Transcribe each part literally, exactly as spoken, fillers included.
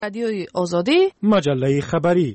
رادیوی آزادی، مجله خبری.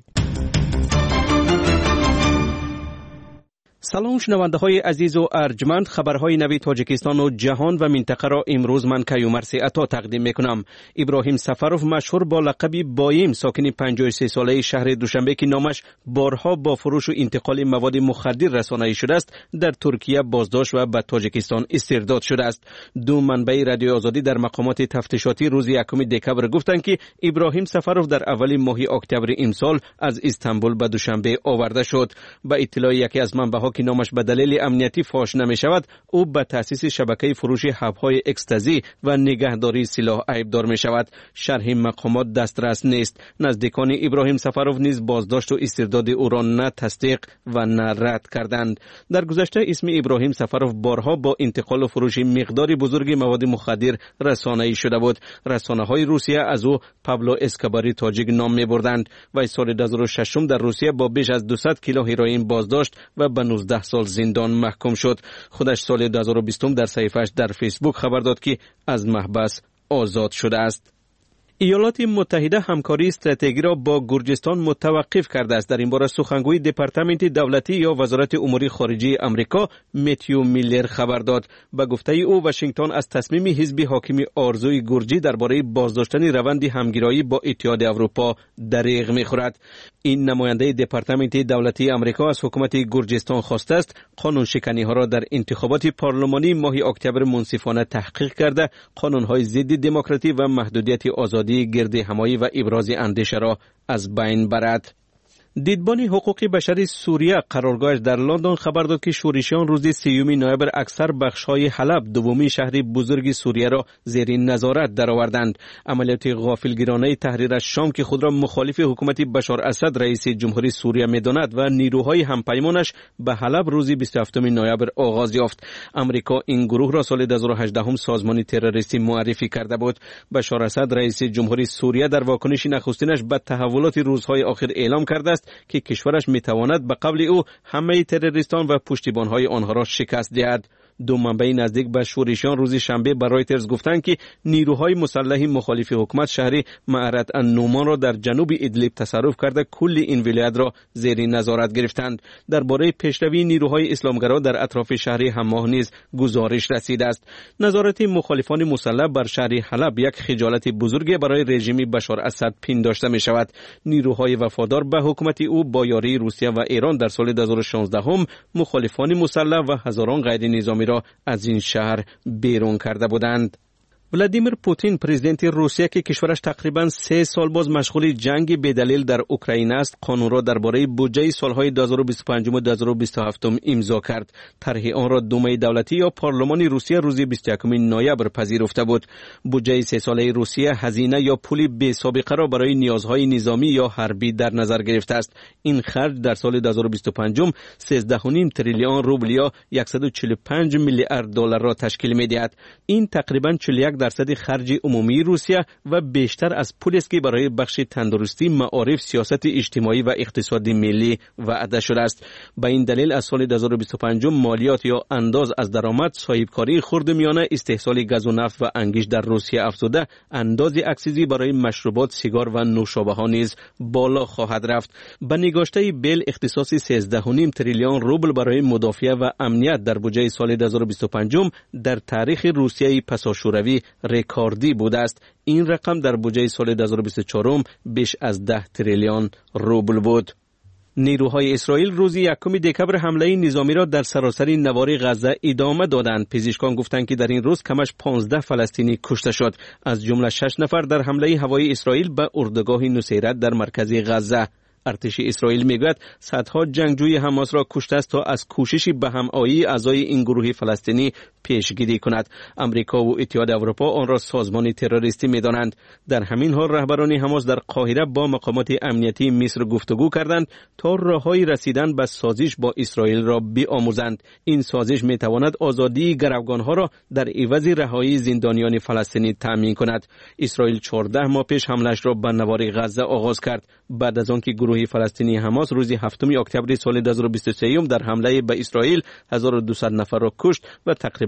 سلام شنونده های عزیز و ارجمند، خبرهای نوی تاجیکستان و جهان و منطقه را امروز من کیومرثی عطا تقدیم میکنم. ابراهیم سفروف مشهور با لقب بایم، ساکن پنجاه و سه ساله شهر دوشنبه که نامش بارها با فروش و انتقال مواد مخدر رسانه‌ای شده است، در ترکیه بازداشت و به تاجیکستان استرداد شده است. دو منبع رادیو آزادی در مقامات تفتیشاتی روز یکم دکبر گفتند که ابراهیم سفروف در اول ماه اکتبر امسال از استانبول به دوشنبه آورده شد. با اطلاع یکی از منبع‌ها که نامش به دلیل امنیتی فاش نمی شود، او به تأسیس شبکه فروش حب‌های اکستازی و نگهداری سلاح عیبدار می شود. شرح مقامات دسترس نیست. نزدیکان ابراهیم سفروف نیز بازداشت و استرداد او را نه تصدیق و نه رد کردند. در گذشته اسم ابراهیم سفروف بارها با انتقال و فروش مقداری بزرگ مواد مخدر رسانه‌ای شده بود. رسانه‌های روسیه از او پابلو اسکوباری تاجیک نام می بردند و سال دو هزار و شش در روسیه با بیش از دویست کیلو هروئین بازداشت و به نوزده سال زندان محکوم شد. خودش سال دو هزار و بیست در صحیفه‌اش در فیسبوک خبر داد که از محبس آزاد شده است. ایالات متحده همکاری استراتژی را با گرجستان متوقف کرده است. در این باره سخنگوی دپارتمنت دولتی یا وزارت امور خارجه آمریکا متیو میلر خبر داد. به گفته او واشنگتن از تصمیم حزب حاکم آرزوی گرجی درباره بازداشتن روند همگرایی با اتحاد اروپا دریغ می‌خورد. این نماینده دپارتمنت دولتی آمریکا از حکومت گرجستان خواسته است قانون شکنی ها را در انتخابات پارلمانی ماه اکتبر منصفانه تحقیق کرده، قانون های ضد دموکراسی و محدودیت آزادی گرد همایی و ابراز اندیشه را از بین برد. دیدبان حقوق بشر سوریه قرارگاهش در لندن خبر داد که شورشیان روز سیوم نوامبر اکثر بخش‌های حلب، دومین شهر بزرگ سوریه را زیر نظارت درآوردند. عملیات غافلگیرانه تحریر از شام که خود را مخالف حکومت بشار اسد رئیس جمهوری سوریه می‌داند و نیروهای همپیمانش به حلب روز بیست و هفتم نوامبر آغاز یافت. آمریکا این گروه را سال دو هزار و هجده سازمان تروریستی معرفی کرده بود. بشار اسد رئیس جمهوری سوریه در واکنش نخستینش به تحولات روزهای آخر اعلام کرده است که کشورش میتواند به قبل او همه تروریستان و پشتیبانهای آنها را شکست دهد. دو منبع نزدیک به شورشیان روز شنبه به رایترز گفتند که نیروهای مسلح مخالف حکومت شهر معرت النومان را در جنوب ادلیب تصرف کرده کل این ولایت را زیر نظارت گرفتند. درباره پیشروی نیروهای اسلامگرا در اطراف شهر حماه نیز گزارش رسیده است. نظارت مخالفان مسلح بر شهر حلب یک خجالت بزرگ برای رژیم بشار اسد پنداشته می شود. نیروهای وفادار به حکومت او با یاری روسیه و ایران در سال دو هزار و شانزده هم مخالفان مسلح و هزاران غیر نظامی را از این شهر بیرون کرده بودند. ولادیمیر پوتین پرزیدنت روسیه که کشورش تقریباً سه سال باز مشغول جنگ بدلیل در اوکراین است، قانون را درباره بودجه سالهای دو هزار و بیست و پنج و دو هزار و بیست و هفت امضا کرد. طرح آن را دومه دولتی یا پارلمان روسیه روز بیست و یکم نوامبر پذیرفته بود. بودجه سه ساله روسیه هزینه یا پول بی سابقه را برای نیازهای نظامی یا حربی در نظر گرفته است. این خرج در سال دو هزار و بیست و پنج سیزده و نیم تریلیون روبل یا صد و چهل و پنج میلیارد دلار را تشکیل می‌دهد. این تقریباً چهل و یک درصد خرج عمومی روسیه و بیشتر از پولی است که برای بخش تندرستی، معارف، سیاست اجتماعی و اقتصادی ملی وعده شده است. به این دلیل از سال دو هزار و بیست و پنج مالیات یا انداز از درآمد، صاحبکاری خردمیانه، استحصال گاز و نفت و انگیز در روسیه افزوده، انداز اکسیزی برای مشروبات، سیگار و نوشابه ها نیز بالا خواهد رفت. به نگاشته بیل اختصاص سیزده و نیم تریلیون روبل برای مدافعه و امنیت در بودجه سال دو هزار و بیست و پنج در تاریخ روسیه پساشوروی رکوردی بوده است. این رقم در بودجه سال دو هزار و بیست و چهار بیش از ده تریلیون روبل بود. نیروهای اسرائیل روز یکم دکبر حمله نظامی را در سراسر نوار غزه ادامه دادند. پزشکان گفتند که در این روز کمش پانزده فلسطینی کشته شد، از جمله شش نفر در حمله هوایی اسرائیل به اردوگاه نصیرت در مرکز غزه. ارتش اسرائیل میگوید صدها جنگجوی حماس را کشته است تا از کوشش به همایی اعضای این گروه فلسطینی پیشگیری کند. امریکا و اتحاد اروپا آن را سازمان تروریستی می‌دانند. در همین حال رهبران حماس در قاهره با مقامات امنیتی مصر گفتگو کردند تا راههای رسیدن به سازش با اسرائیل را بیاموزند. این سازش میتواند آزادی گروگانها را در عوض رهایی زندانیان فلسطینی تامین کند. اسرائیل چهارده ماه پیش حمله‌اش را به نوار غزه آغاز کرد بعد از آنکه گروه فلسطینی حماس روز هفتم اکتبر سال دو هزار و بیست و سه در حمله به اسرائیل هزار و دویست نفر را کشت و تقریباً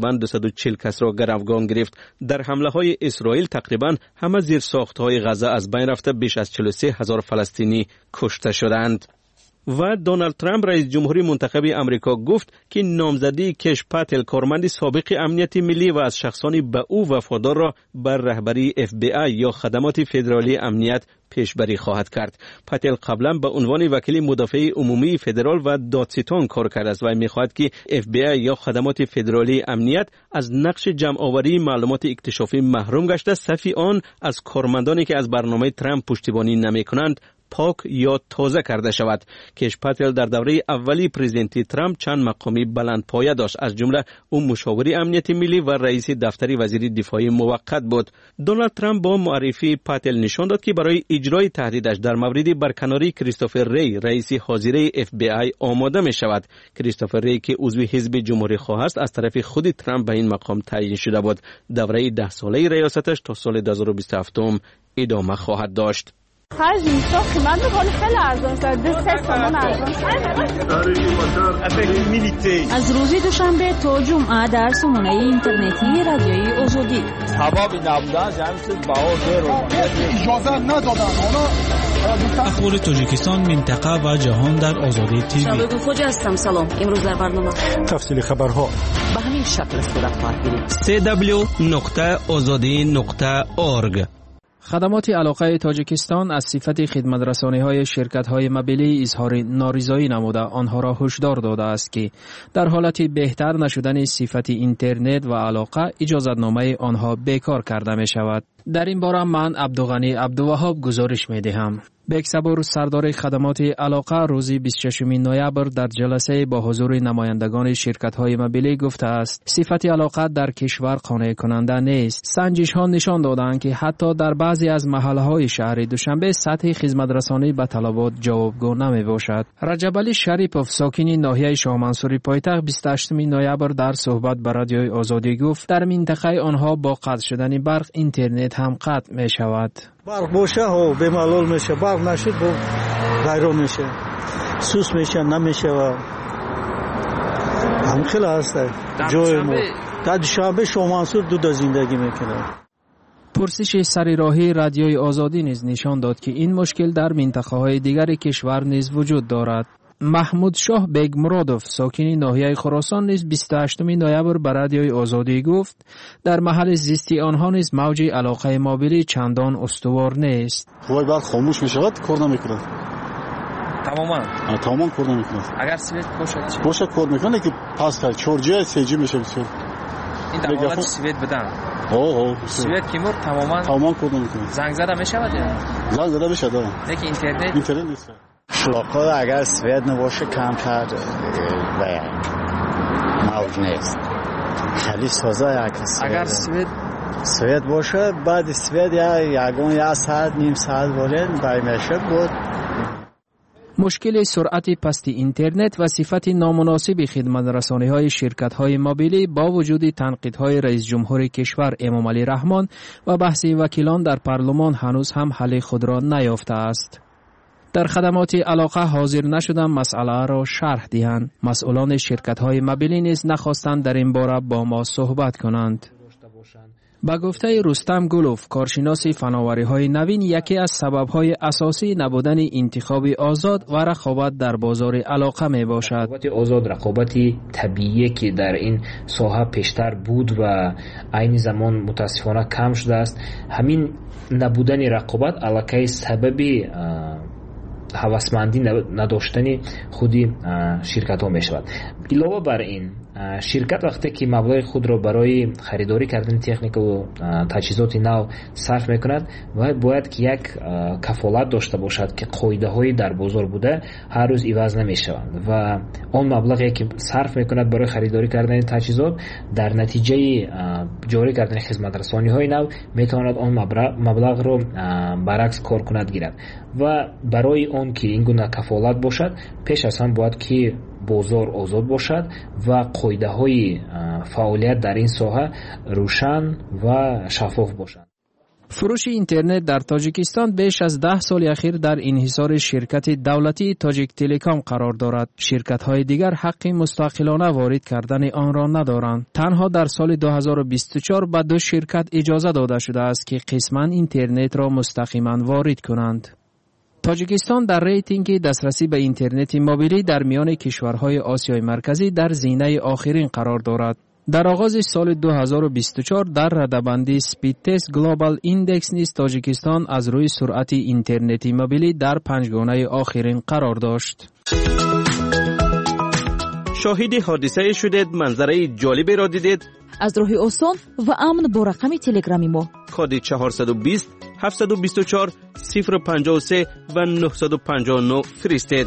تقریباً دویست و چهل کس را گروگان گرفت. در حمله های اسرائیل تقریباً همه زیر ساخت های غزه از بین رفته، بیش از چهل و سه هزار فلسطینی کشته شدند. و دونالد ترامپ رئیس جمهوری منتخب امریکا گفت که نامزدی کش پاتل، کارمند سابق امنیت ملی و از شخصانی به او وفادار را بر رهبری اف بی آی یا خدمات فدرالی امنیت پیشبری خواهد کرد. پاتل قبلا به عنوان وکیل مدافع عمومی فدرال و دادستان کار کرده است و می‌خواهد که اف بی آی یا خدمات فدرالی امنیت از نقش جمع آوری معلومات اکتشافی محروم گشته، صفی آن از کارمندانی که از برنامه ترامپ پشتیبانی نمی‌کنند پاک یا تازه کرده شود. کش پاتل در دوره اولی پرزیدنتی ترامپ چند مقامی بلند پایه داشت، از جمله او مشاور امنیت ملی و رئیس دفتر وزیر دفاع موقت بود. دونالد ترامپ با معرفی پاتل نشان داد که برای اجرای تهدیدش در مورد برکناری کریستوفر ری، رئیس حاضر اف بی آی آماده می شود. کریستوفر ری که عضو حزب جمهوری خواه است، از طرف خود ترامپ به این مقام تعیین شده بود. دوره ده ساله ریاستش تا سال دو هزار و بیست و هفت ادامه خواهد داشت. خرج اینستا قیمت بکنی خیلی ارزان شد، دو سه سامان ارزان شد. از روز دوشنبه تا جمعه در سامانه اینترنتی رادیوی آزادی سبب نبودن جمعیت باور رو اجازه ندادن. اخبار تاجیکستان، منطقه و جهان در آزادی تیوی. شباب خوج هستم. سلام. امروز در برنامه تفصیل خبرها به همین شکل صورت خواهد گرفت. سی دبلیو نقطه آزادی نقطه اورگ. خدمات علاقه تاجیکستان از صفت خدمت‌رسانی‌های شرکت‌های موبیلی اظهار نارضایی نموده آنها را هشدار داده است که در حالت بهتر نشدن صفت اینترنت و علاقه اجازتنامه آنها بیکار کرده می‌شود. در این باره من عبدالغنی عبدالوهاب گزارش می‌دهم. بکسبور سردار خدمات علاقه روز بیست و ششم نوامبر در جلسه با حضور نمایندگان شرکت‌های موبیلی گفته است صفت علاقه در کشور قانع کننده نیست. سنجش‌ها نشان دادند که حتی در بعضی از محله‌های شهر دوشنبه سطح خدمت‌رسانی به طلبات جوابگو نمی‌باشد. رجب علی شریپوف ساکن ناحیه شاه منصوری پایتخت بیست و هشتم نوامبر در صحبت با رادیوی آزادی گفت در منطقه آنها با قطع شدن برق اینترنت هم قطع می‌شود. برق باشه ها به معلول میشه، برق نشد با غیران میشه، سوس میشه نمیشه و هم خیلی هسته جای ما در دوشنبه شاه منصور دو تا زندگی میکنه. پرسش سری راهی رادیوی آزادی نیز نشان داد که این مشکل در منطقه های دیگر کشور نیز وجود دارد. محمود شاه بیگ مرادوف ساکن ناحیه خراسان نیز بیست و هشتم نوامبر به رادیوی آزادی گفت در محل زیستی آنها نیز موج علاقه موبیلی چندان استوار نیست. وای بعد خاموش میشود کار نمیکنه تماما تماما کار نمیکنه. اگر سویت باشد باشه کار میکنه که پاس کرد چهار جی سه جی میشه بسیار این در حالت سویت بدن اوه اوه سویت که مر تماما تماما کار نمیکنه. زنگ زده میشود یا زنگ زده میشه دارم لیکن اینترنت اینترنت نیست. شلاق‌ها اگر سویت نباشه کمتر و موج نیست. خیلی سازه یک اگر سویت سویت باشه بعد سویت یا یگان یا ساعت نیم ساعت بولن برای میشه بود. مشکل سرعت پست اینترنت و صفت نامناسب خدمت‌رسانی‌های شرکت‌های موبیلی با وجود تنقیدهای رئیس جمهور کشور امامعلی رحمان و بحث وکیلان در پارلمان هنوز هم حل خود را نیافته است. در خدمات علاقه حاضر نشدن مسئله را شرح دهند. مسئولان شرکت‌های موبیلی نیز نخواستند در این باره با ما صحبت کنند. با گفته رستم گلوف کارشناس فناوری‌های نوین، یکی از سبب‌های اساسی نبودن انتخاب آزاد و رقابت در بازار علاقه میباشد. رقابت آزاد رقابتی طبیعی که در این ساحه پیشتر بود و عین زمان متاسفانه کم شده است. همین نبودن رقابت علاقه سبب هوسمندی نداشتن خودی شرکت ها می شود. علاوه بر این شرکت وقتی که مبلغ خود را برای خریداری کردن تکنیک و تجهیزات نو صرف می کند و باید که یک کفالت داشته باشد که قاعده های در بازار بوده هر روز عوض نمی شوند و آن مبلغی که صرف می کند برای خریداری کردن تجهیزات در نتیجه جاری کردن خدمت رسانی های نو می تواند آن مبلغ را برعکس کار کند گیرد و برای اون که این گونه کفالت باشد پیش از هم باید که بازار آزاد باشد و قاعده های فعالیت در این ساحه روشن و شفاف باشد. فروش اینترنت در تاجیکستان بیش از ده سال اخیر در انحصار شرکت دولتی تاجیک تلکام قرار دارد. شرکت‌های دیگر حق مستقلانه وارد کردن آن را ندارند. تنها در سال دو هزار و بیست و چهار به دو شرکت اجازه داده شده است که قسماً اینترنت را مستقیما وارد کنند. تاجیکستان در ریتینگ دسترسی به اینترنت موبیلی در میان کشورهای آسیای مرکزی در زینه آخرین قرار دارد. در آغاز سال دو هزار و بیست و چهار در رده‌بندی سپید تست گلوبال ایندکس نیز تاجیکستان از روی سرعت اینترنت موبیلی در پنجگانه آخرین قرار داشت. شاهد حادثه شدید، منظره جالبی را دیدید؟ از راه آسان و امن با رقم تلگرامی ما کد چهارصد و بیست هفتصد و بیست و چهار صفر پنجاه و سه و نهصد و پنجاه و نه فرستید.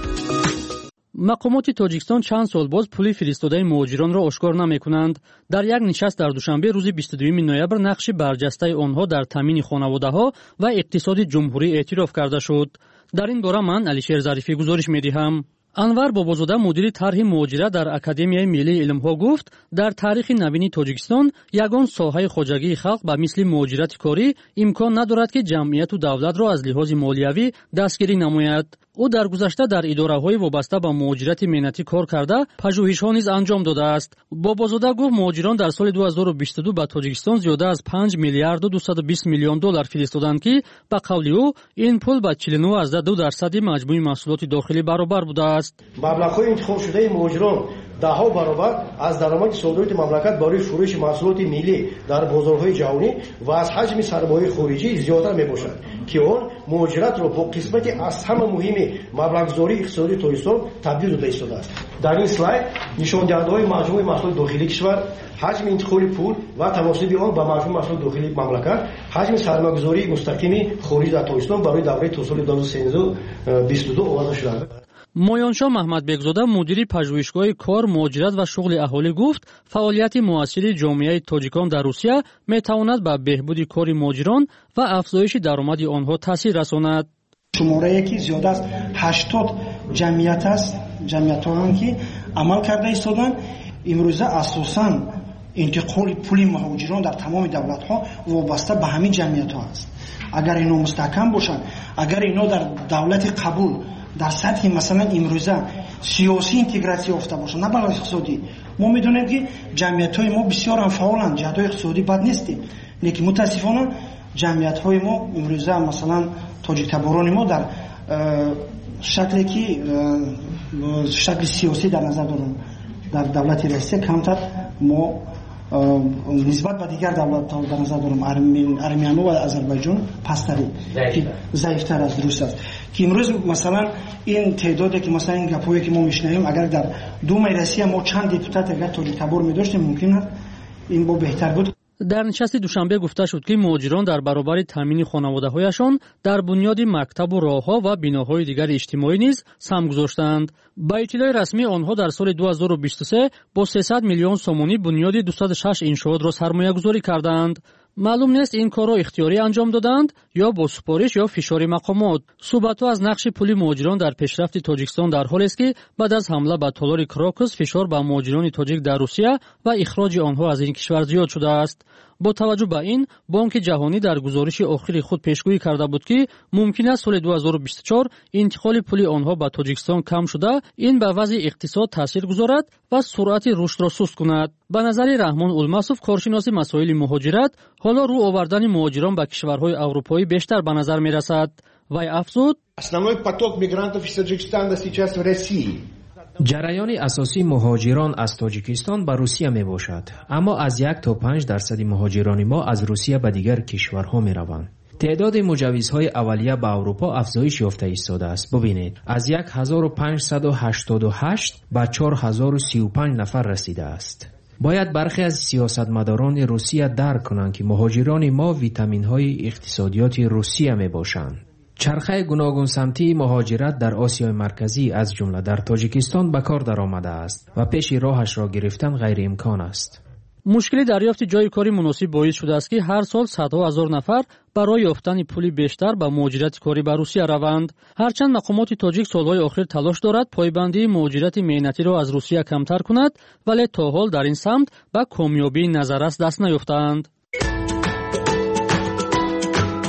مقامات تاجیکستان چند سال باز پول فرستاده مهاجران را آشکار نمی‌کنند. در یک نشست در دوشنبه روز بیست و دوم نوامبر نقش برجسته آنها در تامین خانواده‌ها و اقتصاد جمهوری اعتراف کرده شد. در این باره من علیشیر ظریفی گزارش می‌دهم. انور بابازاده مدیر طرح مهاجرت در اکادمیای ملی علم‌ها گفت در تاریخ نوین تاجیکستان یگان ساحه خواجگی خلق به مثل مهاجرت کاری امکان ندارد که جمعیت و دولت را از لحاظ مالیوی دستگیری نماید. او در گذشته در اداره‌های وابسته به مهاجرت مهنتی کار کرده، پژوهش‌ها نیز انجام داده است. بابازاده گفت مهاجران در سال دو هزار و بیست و دو به تاجیکستان زیاده از پنج میلیارد و دویست و بیست میلیون دلار فرستادند که به قول او این پول به چهل و نه ازده دو درصد مجموع محصولات داخلی برابر بوده است. مبلغ‌های انتخاب شده مهاجران ده‌ها برابر از درآمد صادرات مملکت برای فروش محصولات ملی در بازارهای جهانی و از حجم سرمایه خارجی زیادتر میباشد که آن مهاجرت را با قسمت از همه مهم مبلغ‌گذاری اقتصادی تاجیکستان تبدیل داده ایستاده است. در این اسلاید نشانده‌های مجموع محصولات داخلی کشور، حجم انتقال پول و تناسب آن با مجموع محصولات داخلی مملکت، حجم سرمایه‌گذاری مستقیم خارجی در تاجیکستان برای دوره تا سال دو هزار و سیزده و بیست و دو آغاز شده است. مایانشاه محمد بگزاده مدیر پژوهشگاه کار، مهاجرت و شغل اهالی گفت فعالیت مؤثر جامعه تاجیکان در روسیه میتواند به بهبود کار مهاجران و افزایش درآمد آنها تاثیر رساند. شماره که زیاده از هشتاد جمعیت است، جمعیت‌هایی که عمل کرده ایستادن امروزه اساساً انتقال پول مهاجران در تمام دولت‌ها وابسته به همین جمعیت‌ها است. اگر اینا مستحکم باشند، اگر اینا در دولت قبول در سطح مثلا امروزه سیاسی اینتگراسیون یافته باشن نه بلکه اقتصادی، ما میدونیم که جمعیت‌های ما بسیار هم فعالند، جهت‌های اقتصادی بد نیستیم، لیکن متاسفانه جمعیت‌های ما امروزه مثلا تاجیک تباران ما در شکلی که شکل سیاسی در نظر دارن در دولت رئیسی کمتر ما نسبت به دیگر دولت‌ها در نظر دارم ارمنی و آذربایجان پستری ضعیف‌تر از روسیه است که امروز مثلا این تعدادی که مثلا این گپایی که ما میشنویم اگر در دو مجلسی ما چند دیپوتات اگر تاجیک تبار می‌داشتیم ممکن است این با بهتر بود. در نشست دوشنبه گفته شد که مهاجران در برابر تامین خانواده‌هایشان در بنیاد مکتب و راه‌ها و بناهای دیگر اجتماعی نیز سهم گذاشتند. با اطلاع رسمی آنها در سال دو هزار و بیست و سه با سیصد میلیون سومانی بنیاد دویست و شش انشاءات را سرمایه‌گذاری کردند. معلوم نیست این کار را اختیاری انجام دادند یا با سفارش یا فشار مقامات. صحبت‌ها از نقش پول مهاجران در پیشرفت تاجیکستان در حالی است که بعد از حمله به تالار کراکوس فشار بر مهاجران تاجیک در روسیه و اخراج آنها از این کشور زیاد شده است. با توجه به این بانک جهانی در گزارش آخری خود پیشگویی کرده بود که ممکن است سال دو هزار و بیست و چهار انتقال پول آنها به تاجیکستان کم شده این به وضع اقتصاد تاثیر گذارد و سرعت رشد را سست کند. به نظر رحمان الماسوف کارشناس مسائل مهاجرت حالا رو آوردن مهاجران به کشورهای اروپایی بیشتر به نظر می رسد. وی افزود основной поток мигрантов из Таджикистана сейчас в России. جریان اساسی مهاجران از تاجیکستان به روسیه می باشد، اما از یک تا پنج درصد مهاجران ما از روسیه به دیگر کشورها می روند. تعداد مجوزهای اولیه به اروپا افزایش یافته ایستاده است. ببینید از یک هزار و پانصد و هشتاد و هشت به چهار هزار و سی و پنج نفر رسیده است. باید برخی از سیاستمداران روسیه درک کنند که مهاجران ما ویتامین های اقتصادیات روسیه می باشند. چرخه گوناگون سمتی مهاجرت در آسیای مرکزی از جمله در تاجیکستان به کار درآمده است و پیش راهش را گرفتن غیر امکان است. مشکل دریافت جای کاری مناسب باعث شده است که هر سال صدها هزار نفر برای یافتن پولی بیشتر به مهاجرت کاری به روسیه روند. هرچند مقامات تاجیک سالهای آخر تلاش دارد پایبندی مهاجرت مهنتی را از روسیه کمتر کند، ولی تا حال در این سمت به کامیابی نظررس دست نیافتند.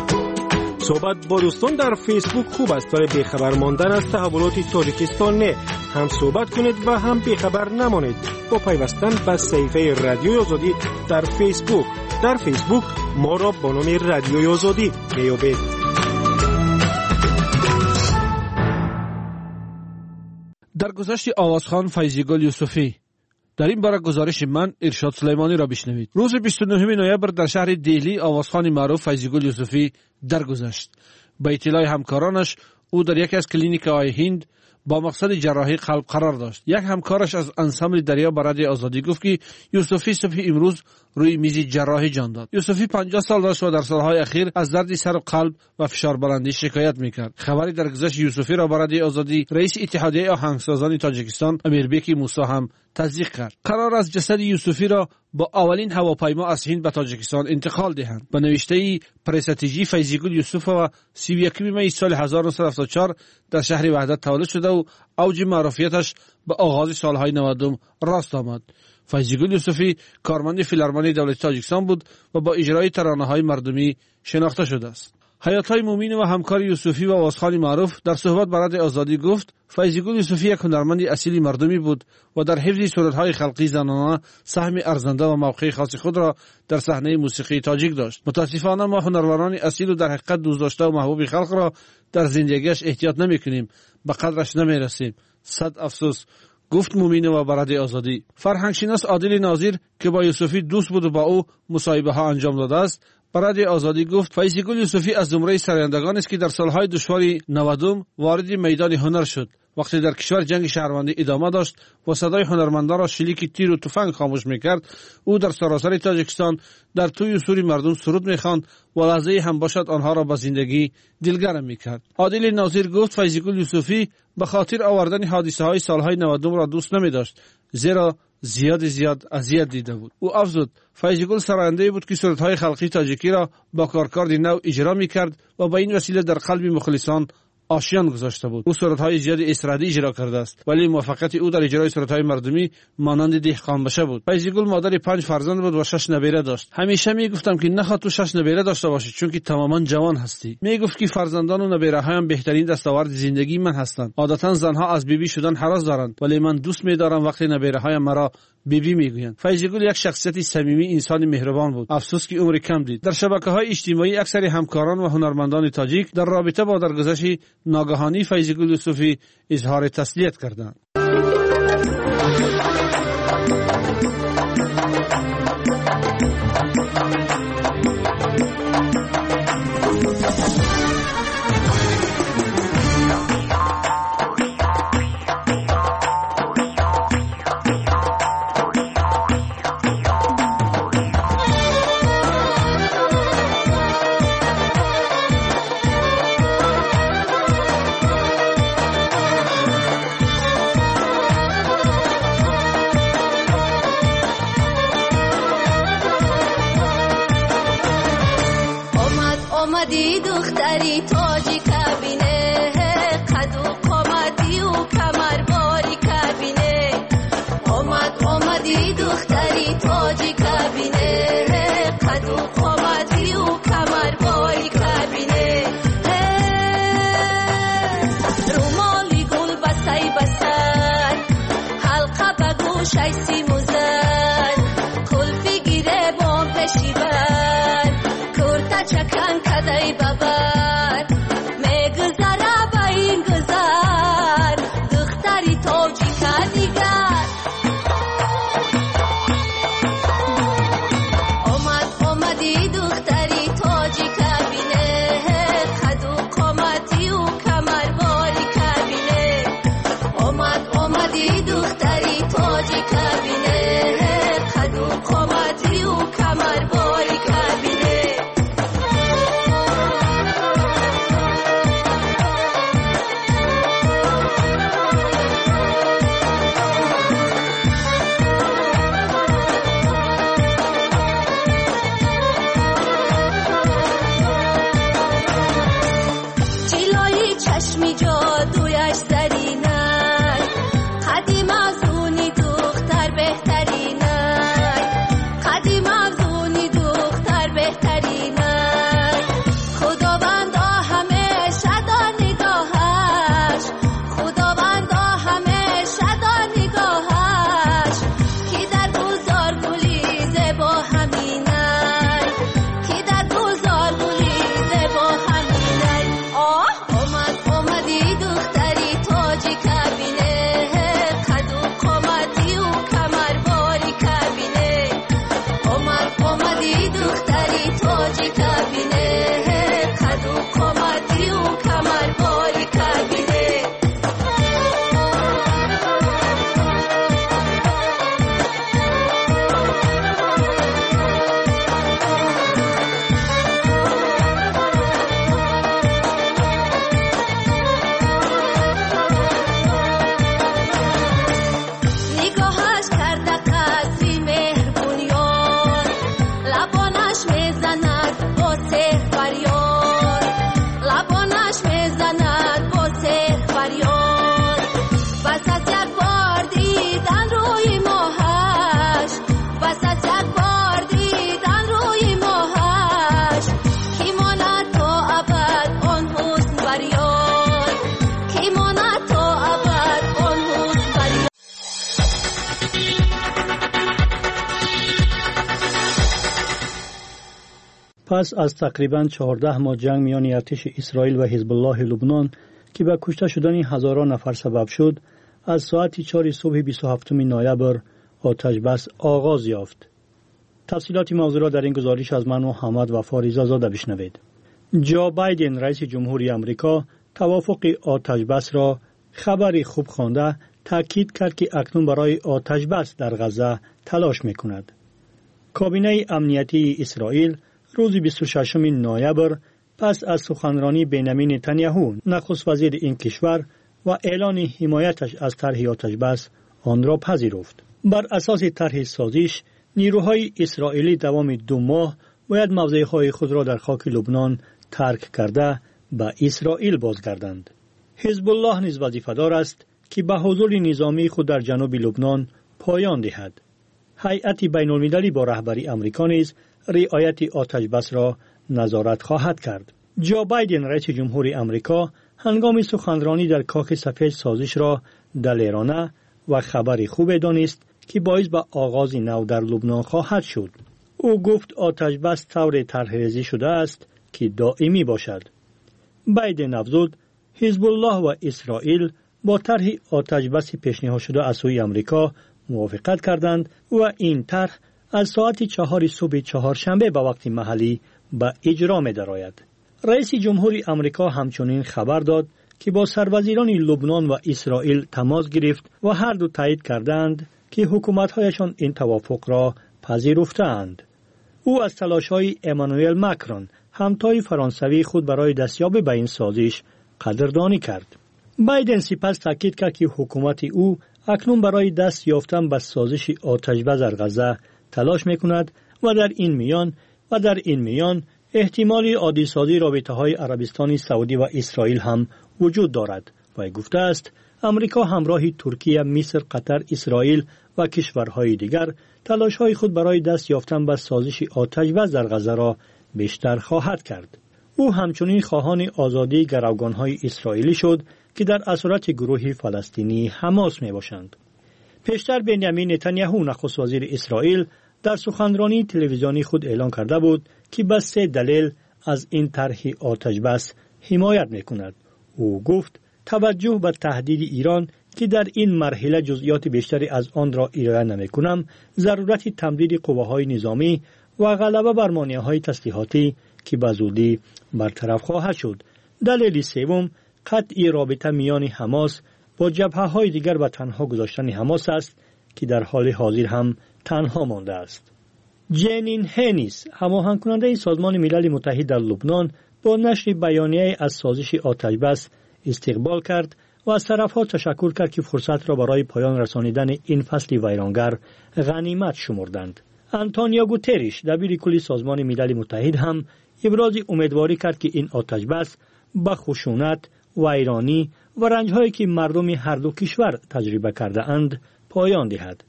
صحبت با دوستان در فیسبوک خوب است ولی بیخبر ماندن از تحولات تاجیکستان نه. هم صحبت کنید و هم بیخبر نمانید با پیوستن به صفحه رادیوی آزادی در فیسبوک. در فیسبوک ما را با نام رادیوی آزادی میابید. در گذشت آوازخوان فیضیگل یوسفی. در این باره گزارش من ارشاد سلیمانی را بشنوید. روز بیست و نهم نوامبر در شهر دهلی آوازخوان معروف فیضیگل یوسفی درگذشت. به اطلاع همکارانش او در یکی از کلینیک‌های هند با مقصد جراحی قلب قرار داشت. یک همکارش از انسامبل دریا به رادیو آزادی گفت که یوسفی صبح امروز روی میز جراحی جان داد. یوسفی پنجاه سال داشت و در سالهای اخیر از درد سر و قلب و فشار بلندی شکایت میکرد. خبری درگذشت یوسفی را به رادیو آزادی رئیس اتحادیه آهنگسازان تاجیکستان امیربک موسی هم تصدیق کرد. قرار است جسد یوسفی را با اولین هواپیما از هند به تاجیکستان انتقال دهند. به نوشته پرستیژی فیضیگل یوسف و سی و یکم می سال هزار و نهصد و هفتاد و چهار در شهر وحدت تولد شده و اوج معروفیتش به آغاز سالهای نود راست آمد. فیضیگل یوسفی کارمند فیلارمونی دولتی تاجیکستان بود و با اجرای ترانه‌های مردمی شناخته شده است. حیات‌های مومین و همکار یوسفی و آوازخوان معروف در صحبت با رادیو آزادی گفت فیضیگل یوسفی یک هنرمند اصیل مردمی بود و در حفظ صورت‌های خلقی زنانه سهم ارزنده و موقع خاص خود را در صحنه موسیقی تاجیک داشت. متاسفانه ما هنروران اصیل و در حقیقت دوست داشته و محبوب خلق را در زندگیش احتیاط نمی‌کنیم، به قدرش نمی‌رسیم. صد افسوس، گفت مومین و برای آزادی. فرهنگشناس عادل ناظر که با یوسفی دوست بود و با او مصاحبه ها انجام داده است برای آزادی گفت فیضیگل یوسفی از زمره سرایندگان است که در سالهای دشوار نودم وارد میدان هنر شد. وقتی در کشور جنگ شهروندی ادامه داشت و صدای هنرمندان را شلیک تیر و تفنگ خاموش میکرد، او در سراسر تاجیکستان در توی سوری مردم سرود میخواند و لحظه هم باشد آنها را به زندگی دلگرم میکرد. عادل ناظر گفت فیضیگل یوسفی به خاطر آوردن حادثه های سالهای نودم را دوست نمی داشت، زیرا زیاد زیاد اذیت دیده بود. او افزود فیضیگل سراینده بود که سرودهای خلقی تاجیکی را با کارکرد نو اجرا میکرد و با این وسیله در قلب مخلصان آشیان گذاشته بود. او سرودهای زیاد استرادی اجرا کرده است ولی موفقیت او در اجرای سرودهای مردمی مانند دهقان بشه بود. فیضیگل مادر پنج فرزند بود و شش نبیره داشت. همیشه میگفتم که نخواد تو شش نبیره داشته باشی چون که تماما جوان هستی. میگفت که فرزندان و نبیره هایم بهترین دستاورد زندگی من هستند. عادتا زنها از بیبی شدن هراس دارند ولی من دوست می‌دارم وقتی نبیره هایم مرا بیبی میگویند. فیضیگل یک شخصیت صمیمی، انسان مهربان بود. افسوس که عمر کم دید. در شبکه‌های اجتماعی اکثر همکاران و هنرمندان تاجیک در رابطه با درگذشت ناگهانی فیضیگل یوسفی اظهار تسلیت کردند. اومدی دختری تاجی کبینه قد و قامتی و کمر باری کبینه اومد اومدی دختری تاجی کبینه قد و قامتی و کمر باری کبینه رومالی گل بسای بسر حلقه به گوشش سیموزن کلفی گیره با پشیبر کرتا چکن کدای ببر میگذره با این گذر دختری تاجی کدیگر اومد اومدی دختری تاجی کبینه قد و قامتی و کمر باری کبینه اومد اومدی دختری تاجی کبینه قد و قامتی و کمر باری کبینه جلوی چشمی جادویش زرینه قدیم از اونی دختر بهترینه قدیم از اونی دختر بهترینه خداوند پس از تقریباً چهارده ماه جنگ میان ارتش اسرائیل و حزب الله لبنان که به کشته شدن هزاران نفر سبب شد، از ساعت چهار صبح بیست و هفتم نوامبر آتش بس آغاز یافت. تفصیلات موضوع را در این گزارش از من محمد وفا رضازاده بشنوید. جو بایدن رئیس جمهوری آمریکا توافق آتش بس را خبری خوب خوانده تاکید کرد که اکنون برای آتش بس در غزه تلاش میکند. کابینه امنیتی اسرائیل روز بیست و ششم نوامبر پس از سخنرانی بنیامین نتانیاهو نخست وزیر این کشور و اعلان حمایتش از طرح آتش بس آن را پذیرفت. بر اساس طرح سازش نیروهای اسرائیلی دوام دو ماه باید موضعهای خود را در خاک لبنان ترک کرده به اسرائیل بازگردند. حزب الله نیز وظیفه‌دار است که به حضور نظامی خود در جنوب لبنان پایان دهد. هیئت بین‌المللی با رهبری آمریکا نیز رعایت آتش بس را نظارت خواهد کرد. جو بایدن رئیس جمهوری آمریکا هنگام سخنرانی در کاخ سفید سازش را دلیرانه و خبری خوب دانست که باعث به آغاز نو در لبنان خواهد شد. او گفت آتش بس طور طرح‌ریزی شده است که دائمی باشد. بایدن افزود حزب الله و اسرائیل با طرح آتش بس پیشنهاد شده از سوی آمریکا موافقت کردند و این طرح از ساعت چهار صبح چهارشنبه به وقت محلی به اجرا می درآید. رئیس جمهوری آمریکا همچنین خبر داد که با سروزیران لبنان و اسرائیل تماس گرفت و هر دو تایید کردند که حکومت‌هایشان این توافق را پذیرفته‌اند. او از تلاش‌های امانوئل ماکرون همتای فرانسوی خود برای دستیابی به این سازش قدردانی کرد. بایدن سپس تاکید کرد که حکومت او اکنون برای دست یافتن به سازش آتش بس در غزه تلاش می‌کند و در این میان و در این میان احتمال عادی سازی رابطه‌های عربستان سعودی و اسرائیل هم وجود دارد و گفته است آمریکا همراه ترکیه، مصر، قطر، اسرائیل و کشورهای دیگر تلاش‌های خود برای دست یافتن به سازش آتش بس در غزه را بیشتر خواهد کرد. او همچنین خواهان آزادی گروگان‌های اسرائیلی شد که در اسارت گروه فلسطینی حماس میباشند. پیشتر بنیامین نتانیاهو نخست وزیر اسرائیل در سخنرانی تلویزیونی خود اعلان کرده بود که به سه دلیل از این طرح آتش بس حمایت میکند. او گفت توجه به تهدید ایران که در این مرحله جزئیات بیشتری از آن را ارائه نمیکنم، ضرورت تمدید قواهای نظامی و غلبه بر مانعهای تسلیحاتی که به زودی برطرف خواهد شد. دلیل سوم قطع رابطه میان حماس با جبهه‌های دیگر و تنها گذاشتن حماس است که در حال حاضر هم تنها مانده است. جنین هنیس هماهنگ کننده سازمان ملل متحد در لبنان با نشر بیانیه از سازش آتش بس استقبال کرد و از طرفها تشکر کرد که فرصت را برای پایان رسانیدن این فصل ویرانگر غنیمت شمردند. آنتونیو گوتریش دبیر کل سازمان ملل متحد هم ابراز امیدواری کرد که این آتش بس به خشونت، ویرانی و رنج‌هایی که مردم هر دو کشور تجربه کرده اند پایان دهد.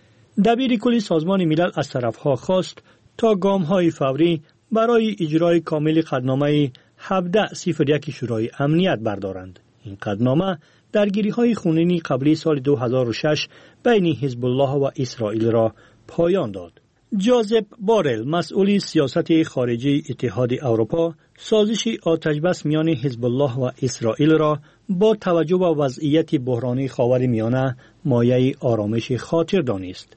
دبیر کل سازمان ملل از طرفها خواست تا گام‌های فوری برای اجرای کامل قطعنامه هفده صفر یک شورای امنیت بردارند. این قطعنامه درگیری‌های خونینی قبلی سال دو هزار و شش بین حزب الله و اسرائیل را پایان داد. جوزپ بارل مسئول سیاست خارجی اتحاد اروپا سازش آتش بس میان حزب الله و اسرائیل را با توجه به وضعیت بحرانی خاورمیانه مایه آرامش خاطر دانست.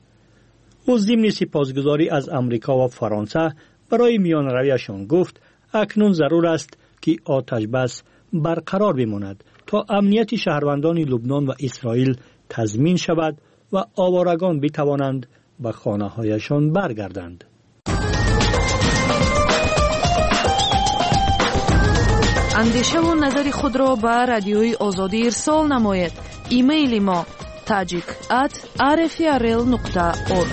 او ضمن سپاسگزاری از امریکا و فرانسه برای میان رویشان گفت اکنون ضرور است که آتش بس برقرار بماند تا امنیت شهروندان لبنان و اسرائیل تضمین شود و آوارگان بتوانند به خانه‌هایشان برگردند. اندیشه و نظر خود را به رادیوی آزادی ارسال نمایید. ایمیل ما tajik at r f r l nokta org.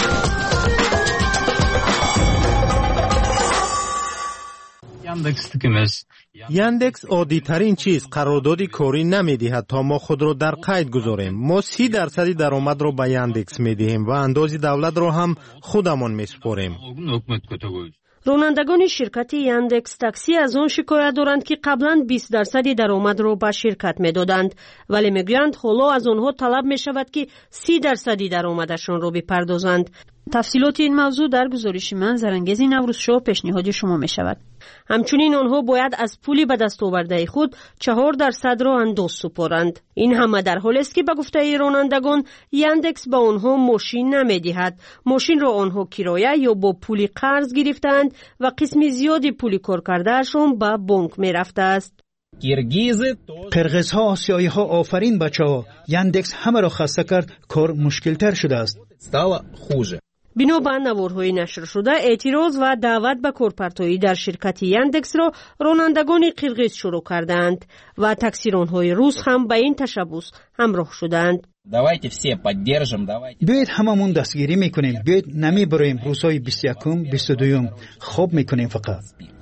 یاندکس عادی ترین چیز قراردادی کاری نمیدهد تا ما خود را در قید گذاریم. ما سی درصدی درآمد را به یاندکس میدهیم و اندازی دولت را هم خودمان میسپاریم. رانندگان شرکت یاندکس تاکسی از آن شکایت دارند که قبلا بیست درصدی درآمد را به شرکت میدادند، ولی میگویند حالا از آنها طلب می شود که سی درصدی درآمدشان را بپردازند. تفصیلات این موضوع در گزارش من زرانگیز نوروزشاه پیشنهاد شما می شود. همچنین آنها باید از پولی به دست آورده خود چهار درصد را انداز سپارند. این همه در حالی است که به گفته رانندگان یاندکس به آنها ماشین نمی دهد. ماشین را آنها کرایه یا با پولی قرض گرفتند و قسم زیادی پولی کار کردهشان به بانک می رفته است. قرغیز ها آسیایی ها آفرین بچه ها، یاندکس همه را خسته کرد، کار مشکل تر شده است. بنا به نوارهای نشر شده اعتراض و دعوت به کارپرتایی در شرکت یاندکس را رانندگان قرغیز شروع کردند و تاکسیرانهای روس هم به این تشبوس همراه شدند. بیایید هممون دستگیری میکنیم، بیایید نمی برویم روزهای بیست و یکم بیست و دوم خوب میکنیم فقط.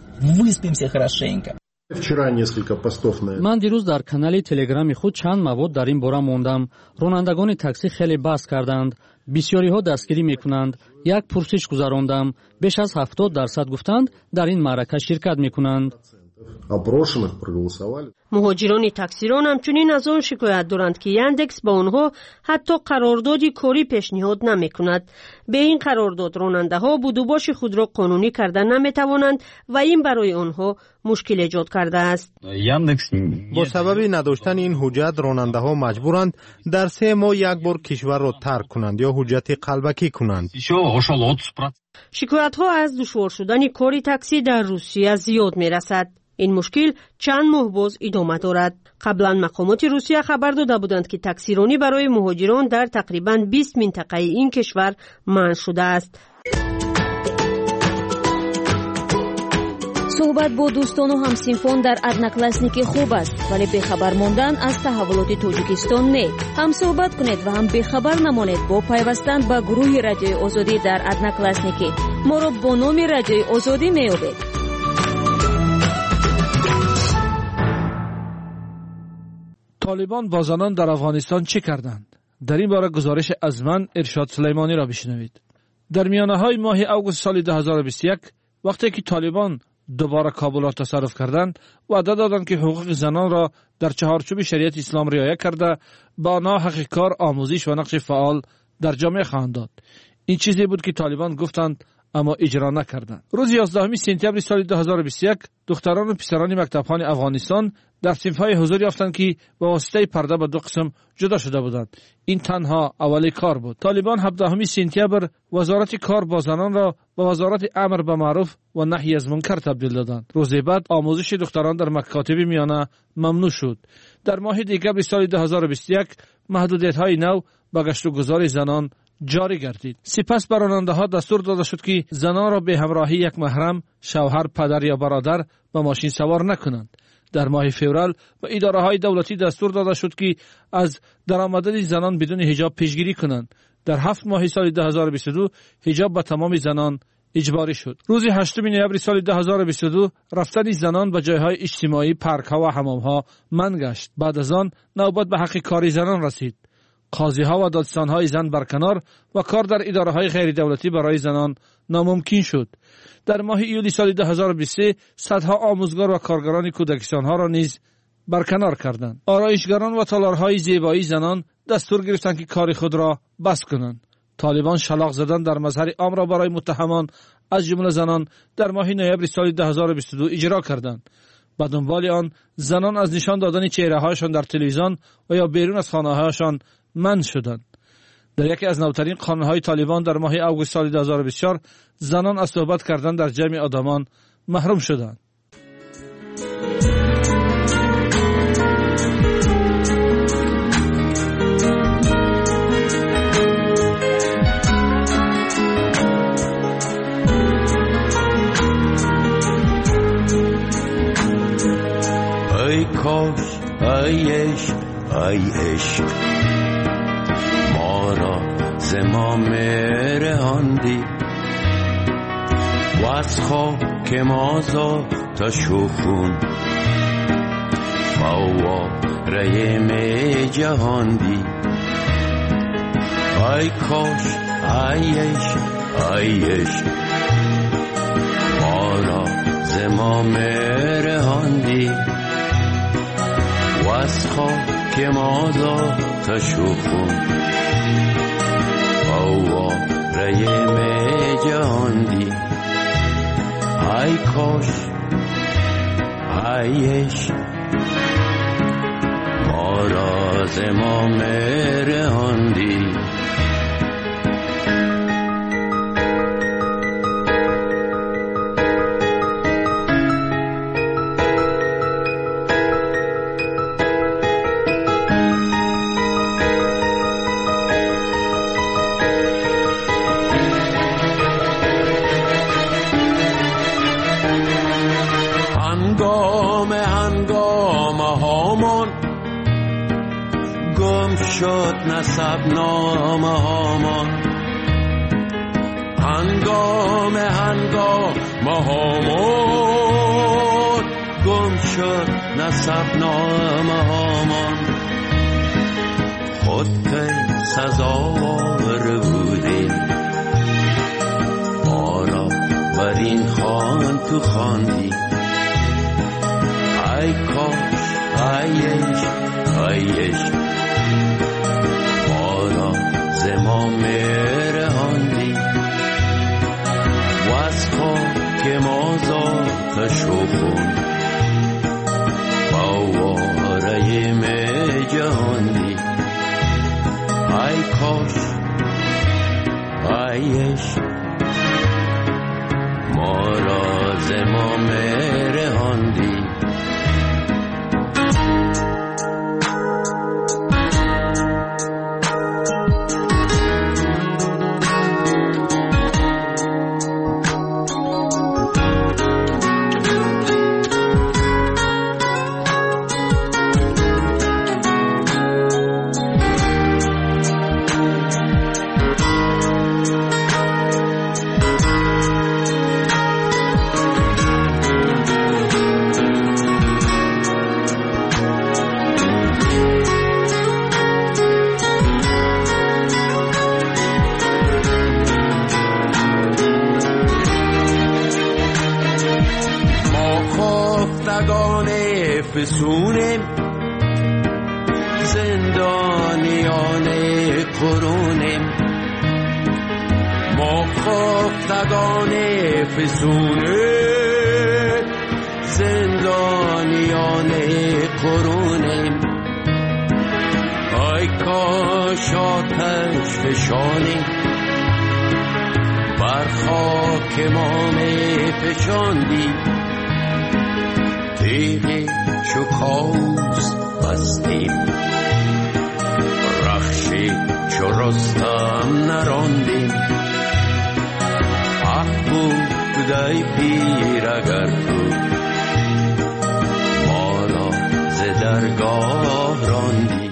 من دیروز در کانال تلگرام خود چند مواد در این باره موندم. رانندگان تاکسی خیلی بحث کردند. بسیاری ها دستگیری میکنند. یک پرسش گذراندم. بیش از هفتاد درصد گفتند در این معرکه شرکت میکنند. مهاجران تاکسیران همچنین از آن شکایت دارند که یاندکس با آنها حتی قراردادی کاری پیشنهاد نمی کند. به این قرارداد راننده ها بودوباش خود را قانونی کردن نمی توانند و این برای آنها مشکل ایجاد کرده است. با سبب نداشتن این حجت راننده ها مجبورند در سه ماه یک بار کشور را ترک کنند یا حجت قلبکی کنند. شکایت ها از دشوار شدن کاری تاکسی در روسیه زیاد می رسد. این مشکل چند ماه باز ادامه دارد. قبلا مقامات روسیه خبر داده بودند که تاکسیرانی برای مهاجران در تقریباً بیست منطقه این کشور منع شده است. صحبت با دوستان و همسینفان در ادناکلاسنیکی خوب است، ولی بخبر ماندن از تحولات تاجیکستان نه. هم صحبت کنید و هم بخبر نمانید با پیوستن به گروه رادیوی آزادی در ادناکلاسنیکی. ما را با نام رادیوی آزادی میابید. طالبان با زنان در افغانستان چه کردند؟ در این باره گزارش از من ارشاد سلیمانی را بشنوید. در میانه های ماه اوگوست سال دو هزار و بیست و یک وقتی که طالبان دوباره کابل را تصرف کردند، وعده دادند که حقوق زنان را در چهارچوب شریعت اسلام رعایت کرده با آنها حق کار، آموزش و نقش فعال در جامعه خواهند داد. این چیزی بود که طالبان گفتند اما اجرا نکردند. روز یازدهم سپتامبر سال دو هزار و بیست و یک دختران و پسران مکتب‌خوان افغانستان در صنف‌های حضور یافتند که با واسطه پرده به دو قسم جدا شده بودند. این تنها اولی کار بود. طالبان هفدهم سپتامبر وزارت کار با زنان را به وزارت امر به معروف و نهی از منکر تبدیل دادند. روز بعد آموزش دختران در مکاتب میانه ممنوع شد. در ماه دکمبر سال دو هزار و بیست و یک محدودیت‌های نو به گشت و گذار زنان جاری گردید. سپس بر راننده‌ها دستور داده شد که زنان را به همراهی یک محرم، شوهر، پدر یا برادر به ماشین سوار نکنند. در ماه فوریه به اداره‌های دولتی دستور داده شد که از درآمدن زنان بدون حجاب پیشگیری کنند. در هفت ماه سال دو هزار و بیست و دو حجاب به تمام زنان اجباری شد. روز هشتم نوامبر سال دو هزار و بیست و دو رفتن زنان به جایهای اجتماعی، پارک‌ها و حمام‌ها منع گشت. بعد از آن نوبت به حق کاری زنان رسید. قاضی‌ها و دادستان‌های زن برکنار و کار در اداره‌های غیر دولتی برای زنان ناممکن شد. در ماه ایولی سال دو هزار و بیست و سه صدها آموزگار و کارگران کودکستان‌ها را نیز برکنار کردند. آرایشگران و تالارهای زیبایی زنان دستور گرفتند که کار خود را بس کنند. طالبان شلاق زدن در مظهر عام را برای متهمان از جمله زنان در ماه نوامبر سال دو هزار و بیست و دو اجرا کردند. به دنبال آن زنان از نشان دادن چهره‌هایشان در تلویزیون و یا بیرون از خانه‌هایشان منع شدند. در یکی از نوترین قانون‌های طالبان در ماه اوگوست سال دو هزار و بیست و چهار زنان از صحبت کردن در جمع آدمان محروم شدند. ای کاش ای عشق ای عشق ما را زمام رهاندی و از خاک ما تا شخون فواره می جهاندی. ای کاش ای عشق ای عشق ما را زمام رهاندی و از خاک ما تا شخون می جهاندی ای کاش ایش ما راز ما مرهاندی شد نسب نامه هامان هنگام هنگام هامان گم شد نسب نامه هامان خود که سزاوار بودی ما را بر این خوان تو خواندی ای کاش ایش ایش ما مرهاندی و از خاک ما ذات شخون باواره می جهاندی ای کاش ایش ما راز ما مرهاندی فسونیم زندانیان قرونیم ما خفتگان فسونیم زندانیان قرونیم ای کاش آتش فشانی بر خاک ما می فشاندی تیغی چو کاوس بستیم رخشی چو رستم نراندیم حق بود ای پیر اگر تو ما را ز درگاه راندی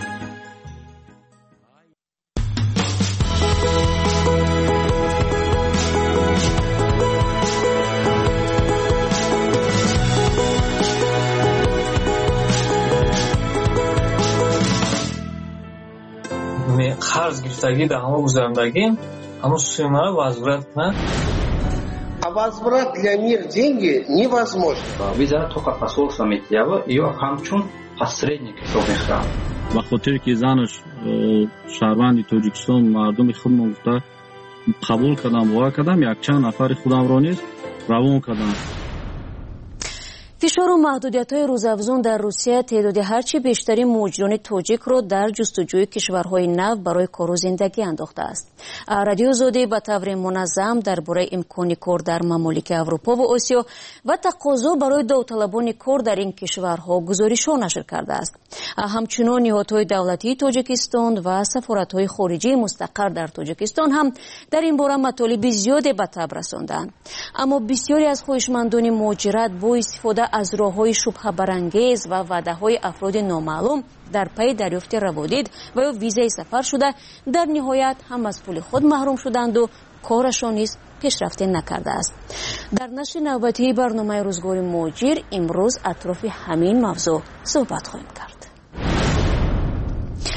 қарз гирифтагӣ дар ҳамо гузарондагӣ ҳамо сумма возврат на А возврат для мир деньги невозможно. Виза только посольство метиява её ҳамчун посредник ҳисоб мехӯрад. ба хотире ки занаш шаҳрванди Тоҷикистон мардуми худро гуфта қабул кардам, бовар кардам, якчанд нафари худамро низ равон кардам. фишору маҳдудиятҳои рӯзафзун дар Русия теъдоди ҳарчи бештари муҳоҷирони тоҷикро дар ҷустуҷӯи кишварҳои нав барои кору зиндагӣ андохтааст. Радиои Озодӣ ба таври муназзам дар бораи имкони кор дар мамолики Аврупо ва Осиё ва тақозо барои довталабони кор дар ин кишварҳо гузоришҳо нашр кардааст. ҳамчунон ниҳодҳои давлатии Тоҷикистон ва сафоратҳои хориҷии мустақар дар Тоҷикистон ҳам дар ин бора матолиби зиёде ба таб расонданд. Аммо бисёре аз хоҳишмандони муҳоҷират бо истифода аз роҳҳои шубҳабарангез ва ваъдаҳои афроди номаълум дар пайи дарёфти раводид ва ё визаи сафар шуда дар ниҳоят ҳам аз пули худ маҳрум шуданду корашон низ пешрафте накардааст. дар нашри навбатии барномаи рӯзгори муҳоҷир имрӯз атрофи ҳамин мавзӯъ суҳбат хоҳем кард.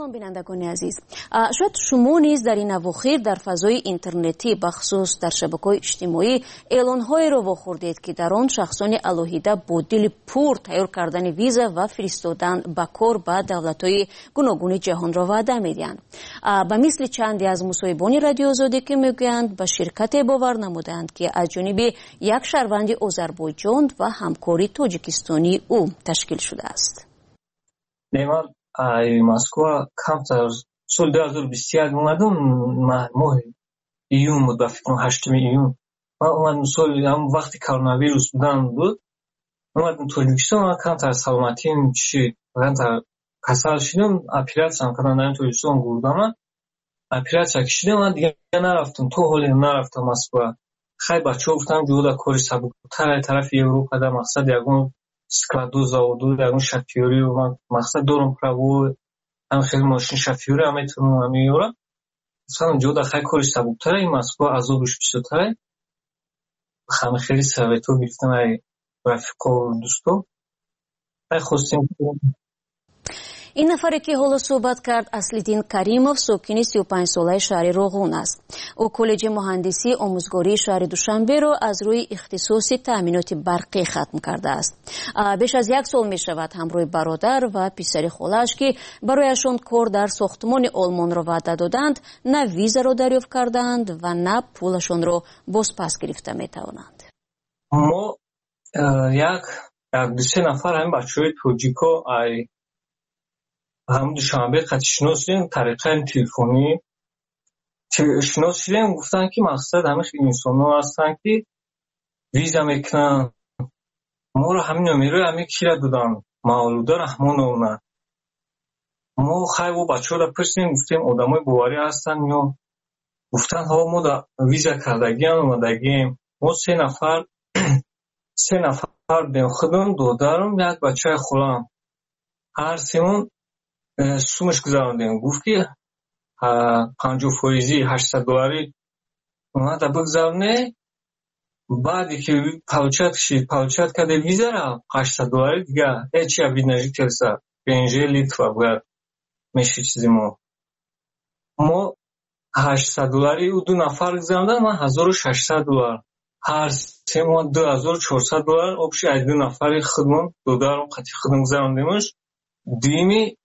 سلام بینندگان عزیز. شاید شما نیز در این اواخر در فضای اینترنتی بخصوص در شبکه‌های اجتماعی اعلان‌های را واخوردید که در آن شخصان الهیده با دل پر تیار کردن ویزا و فرستادن به کار به دولت‌های گوناگون جهان را وعده می‌دهند. به مثل چندی از مصاحبان رادیو آزادی که میگویند به شرکت باور نمودند که از جانب یک شهروند آذربایجان و همکاری تاجیکستانی او تشکیل شده است. من ای مسکو کمتر سال دو هزار و بیست و یک اومدم ماه ایون بود و فکر کنم هشتم ایون من اومدم سال هم وقتی کرونا ویروس بودن بود اومدم تاجیکستان من کمتر سلامتیم چی کمتر کسل شدم اپراسیون کردن در تاجیکستان گردم اپراسیون کشیدم من دیگه نرفتم تو حالی نرفتم مسکو خیلی بچه ها گفتم جودا کاری سبکتر طرف اروپا در مقصد یکون سکلادو زاودو یکون شفیوری و من مقصد دارم پراو هم خیلی ماشین شفیوری هم میتونم هم میورم گفتم جودا خیلی کاری سبکتر این مسکو عذابش بیشتره خیلی خیلی سویتو گرفتم ای رفیقا و دوستو خیلی خواستیم این نفری که حالا صحبت کرد اصلیدین کریموف ساکن سی و پنج ساله شهر روغون است. او کالج مهندسی آموزگاری شهر دوشنبه را از روی اختصاص تأمینات برقی ختم کرده است. بیش از یک سال می شود همراه برادر و پسر خالش که برایشان کار در ساختمان آلمان را وعده دادند نه ویزا را دریافت کردند و نه پولشان را بازپس گرفته می توانند. ما یک دو سه نفر هم بچه‌های توجیکو ای هم دوشنبه قطعی شناس شدیم طریقه تلفنی شناس شدیم گفتن که مقصد همه خیلی انسان ها هستن که ویزا میکنن ما رو همین نمیره همین کی را دادن مولوده رحمان اونا ما خیلی و بچه ها را پرسیم گفتیم آدم های باوری هستن یا گفتن ها ما دا ویزا کردگی هم اومدگیم ما سه نفر سه نفر بیم خودم دادارم یک بچه خولم هر سیمون سومش گذاروندیم گفت که پنجاه فایزی هشتصد دلاری اومده بگذارونه بعدی که پاوچت کشید پاوچت کرده ویزا را هشتصد دلاری دیگه هیچی ابید نجی کرسه پنجاه لیتر باید میشه چیزی ما ما هشتصد دلاری و دو نفر گذاروندن من هزار و ششصد دلار هر سه ما دو هزار و چهارصد دلار آبشی از دو نفری خودمون دو دارم قطعی خودم گذاروندیمش دیمی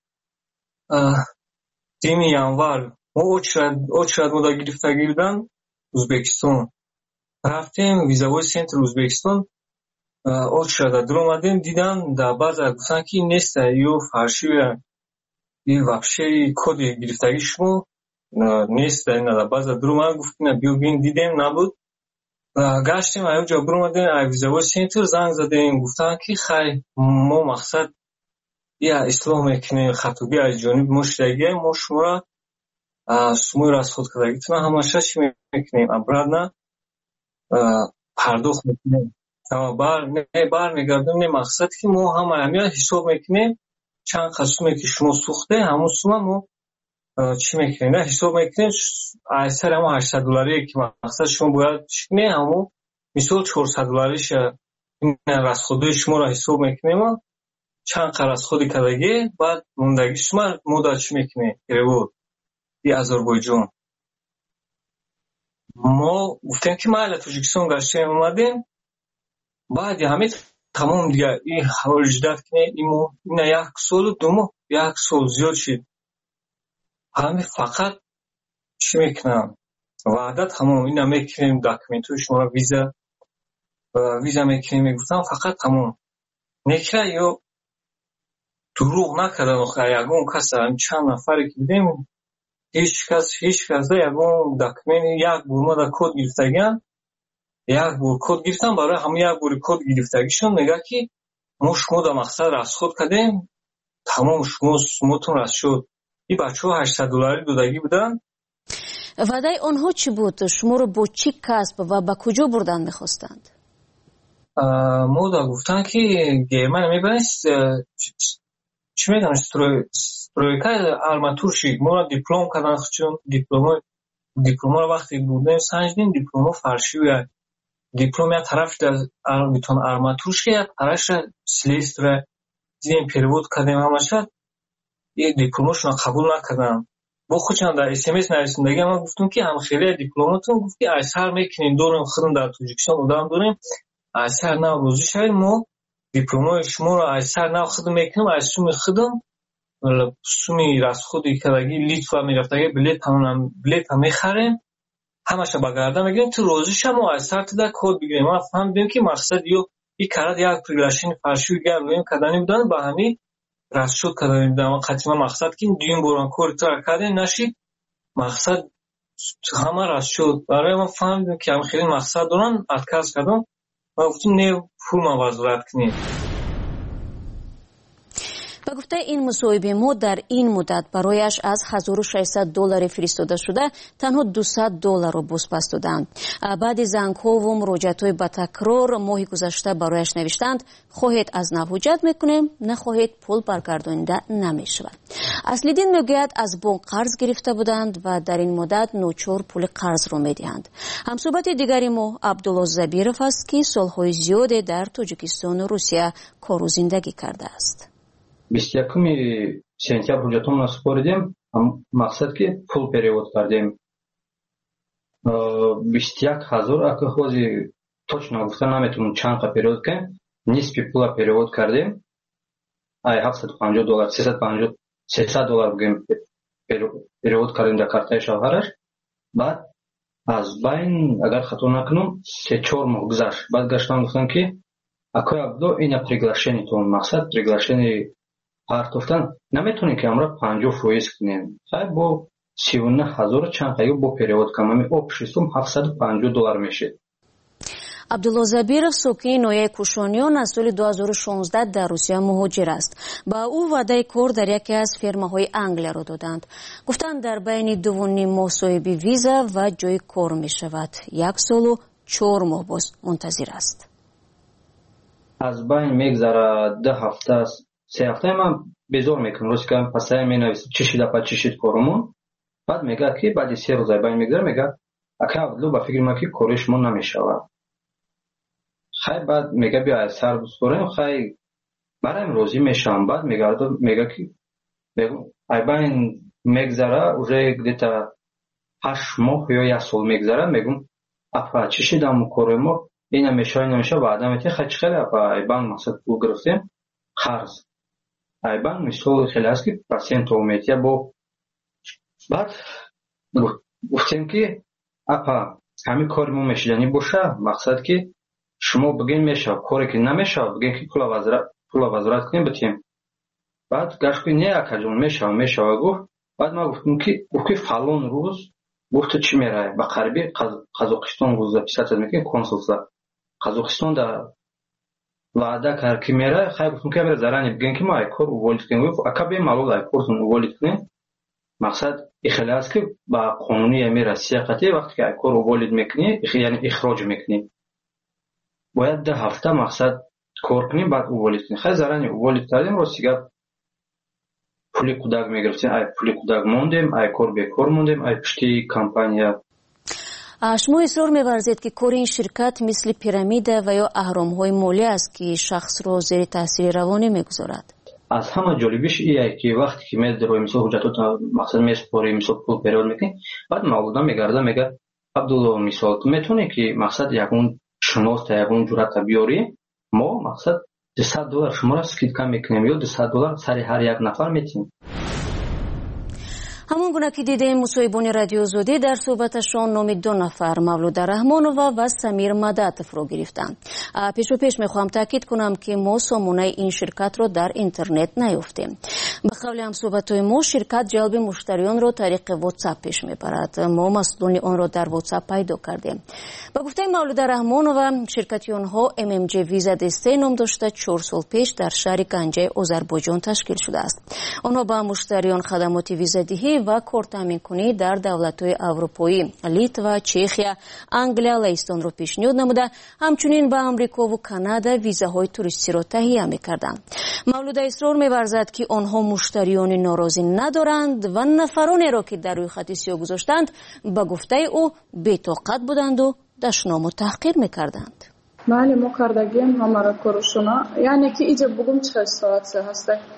دیمی январ ما очередь ما دا گرفتگی بودن ازبکستان رفتیم ویزاوی سنتر ازبکستان очередь در اومدیم دیدن در بعض گفتن که نیست یو فرشی این وابشه کد گرفتگی شما نیست در بعض در اومد گفتیم بیو بین دیدیم نبود گشتیم ایو جا بر اومدیم ویزاوی سنتر زنگ زدیم گفتن که خیلی ما مقصد یا اسلام میکنیم خطوبی از جانب مشتگی ما شما را سموی را از خود کردگیتون همشه چی میکنیم ابراد نه پرداخت میکنیم بر نه بر میگردیم نه مقصد که ما همه همه حساب میکنیم چند خصومی که شما سوخته همون سوم ما چی میکنیم نه حساب میکنیم ایسر همون هشتصد دلاری که مقصد شما باید چکنیم همون مثال چهارصد دلاریش این رسخوده شما را حساب میکنیم چند قرض خودی کردگی بعد موندگی شما مدت چی میکنه گرفت ای آذربایجان ما گفتیم که ما تاجیکستان گشتیم اومدیم بعد همین تمام دیگه این حوال جدت کنه ایمو این یک سال دومو یک سال زیاد شد همین فقط چی میکنم وعده تمام این میکنیم داکومنتوی شما را ویزا ویزا میکنیم میگفتم فقط تمام نکره یا دروغ نکردن آخه یکون کس هم چند نفری که دیدیم هیچ کس هیچ کس یکون داکمن یک بور ما دا کد گرفتگیان یک بور کد گرفتن برای همه یک بور کد گرفتگیشون میگه که ما شما دا مقصد رست خود کردیم تمام شما سموتون رست شد این بچه ها هشتصد دلاری دادگی بودن وعده آنها چی بود؟ شما رو با چی کسب و با کجا بردن میخواستند؟ ما دا گفتن که گرمن میبنست چی میگن استرویکا آرماتور شید ما را دیپلم کردن چون دیپلم دیپلم را وقتی بودیم سنجیدیم دیپلم فرشی و دیپلم یا طرف در بیتون آرماتور شید طرفش سلیست را دیدیم پیروود کردیم همه شد یه دیپلمشون قبول نکردم. با خودشان در اس ام اس نویسندگی ما گفتم که هم خیلی دیپلماتون گفت که اثر میکنین دورم خودم در تاجیکستان آدم داریم اثر نه روزی شاید ما دیپلمای شما رو اثر نه خودم میکنم از سوم خودم سومی راست خودی کردگی لیتوا میرفتگی بلیت هم بلیت هم میخریم همش بگردم میگیم تو روزی شما اثر تو در کد بگیریم. ما فهمیدیم که مقصد یو این کارت یک پریلاشن فرشوی گرم کردن بودن با همین راست شد کردن بودن. قطعا مقصد که دیم بران کور تو کردن نشید مقصد همه راست شد. برای ما فهمیدیم که هم خیلی مقصد دارن اتکاز کردم و گفتیم نه پول ما وزارت کنیم. با گفته این مصاحبه ما در این مدت برایش از هزار و ششصد دلار فرستاده شده تنها دویست دلار را بازپس دادند. بعد زنگ‌ها و مراجعت‌های با تکرار ماه گذشته برایش نوشتند خواهید از نو حجت میکنیم نخواهید پول برگردانیده نمیشود. اصلیدین میگوید از بانک قرض گرفته بودند و در این مدت نوچور پول قرض را میدهند. همصحبت دیگری ما عبدالله زبیرов است که سالهای زیادی در تاجیکستان و روسیه کار و زندگی کرده است. بیست و یکم سپتامبر حجتمون سپردیم مقصد که پول перевод کردیم بیست و یک هزار اگه خوزی точно گفتن نمیتونم چند قا перевод کنیم نصف پولا перевод کردیم ای هفتصد و پنجاه دلار سیصد و پنجاه سیصد دلار بگیم перевод کردیم در کارتای شوهرش. بعد از بین اگر خطا نکنم سه چهار ماه گذشت بعد گشتم گفتن که اکوی عبدو این приглашение تو مقصد приглашение партофтан наметонем ки амра панҷоҳ фоиз кунем хай бо сию на ҳазору чанд қайгу бо перевод камами общий сум ҳафтсаду панҷоҳ доллар мешед. عبدالله زبیرов سوکین نویه کوشانیان از سال دو هزار و شانزده در روسیه مهاجر است. با او وعده کار در یکی از فرماهای انگلیا را دادند. گفتند در بین دو و نیم ماه صاحب ویزا و جای کار می شود. یک سال و چهار ماه باز منتظر است. از بین میگذره ده هفته است. سه هفته من بیزار میکنم روز که پسای می نویسم چی شده پس چی شد کارمون. بعد میگه که بعد سه روز بین میگذره میگه اکه عبدالله با فکر ما که کارش من نمیشود. خیلی بعد میگه بیا از سر بسپریم خیلی برایم روزی میشم. بعد میگه میگه که ای بین میگذره اوزه گدیتا هشت ماه یا یک سال میگذره میگم اپا چی شده همون کار ما این همیشه این همیشه بعد همیتی خیلی خیلی اپا ای بین مقصد پول گرفتیم خرز ای بین مثال خیلی هست که پرسنت اومیتیه با بعد گفتیم که اپا همین کار ما میشدنی باشه مقصد که شما بگین میشه کاری که نمیشه بگین که پول وزارت پول وزارت کنیم بتیم. بعد گشت که نه اکجون میشه میشه گفت. بعد ما گفتم که گفت فلان روز گفت چی میره با غربی قزاقستان روز پیشت میکنه کنسولسا قزاقستان در وعده کرد که میره خیلی گفتم که بر زرانی بگین که ما ای کار اولید کنیم گفت اکبی معلوم ای کارتون اولید کنیم مقصد اخلاص است که با قانونی میره سیاقتی وقتی که ای کار اولید میکنی یعنی اخراج میکنی باید ده هفته مقصد کار کنیم بعد اولید کنیم. خیلی زرانی اولید کردیم رو سیگه پولی کودک میگرفتیم ای پولی کودک موندیم ای کار به کار موندیم ای پشتی کمپانیا. شما اصرار می‌ورزید که کار این شرکت مثل پیرامید و یا اهرام‌های مالی است که شخص را زیر تاثیر روانی میگذارد. از همه جالبیش اینه که وقتی که میاد روی مثال حجتات مقصد میسپاری مثال پول پیدا میکنی بعد مولودا میگرده میگه عبدالله مثال تو میتونی که مقصد یکون شناخت یکون جرأت بیاری ما مقصد دویست دلار شما را سکیدکا میکنیم یا دویست دلار سر هر یک نفر میتیم. همون گونه که دیدیم مصاحبان رادیو آزادی در صحبتشان نام دو نفر مولود رحمانوف و سمیر مداتف رو گرفتند. پیش و پیش میخوام تاکید کنم که ما سامانه این شرکت رو در اینترنت نیافتیم. به قول هم صحبت‌های ما شرکت جلب مشتریان رو طریق واتساپ پیش میبرد. ما مسئولین آن رو در واتساپ پیدا کردیم. با گفته مولود رحمانوف شرکتی آنها ام ام جی ویزا دسته نام داشته چهار سال پیش در شهر گنجه آذربایجان تشکیل شده است. آنها با مشتریان خدمات ویزا دهی و کار تامین کنی در دولت‌های اروپایی لیتوا، چخیا، انگلیا، لهستان رو پیشنهاد نموده همچنین با آمریکا و کانادا ویزاهای توریستی را تهیه می‌کردند. مولود اصرار می‌ورزد که آنها مشتریان ناراضی ندارند و نفرانی را که در روی خط سیاه گذاشتند به گفته او بی‌طاقت بودند و دشنام و تحقیر می‌کردند. بله ما کردگیم همه را کارشونا یعنی که اینجا بگم چه ساعت هسته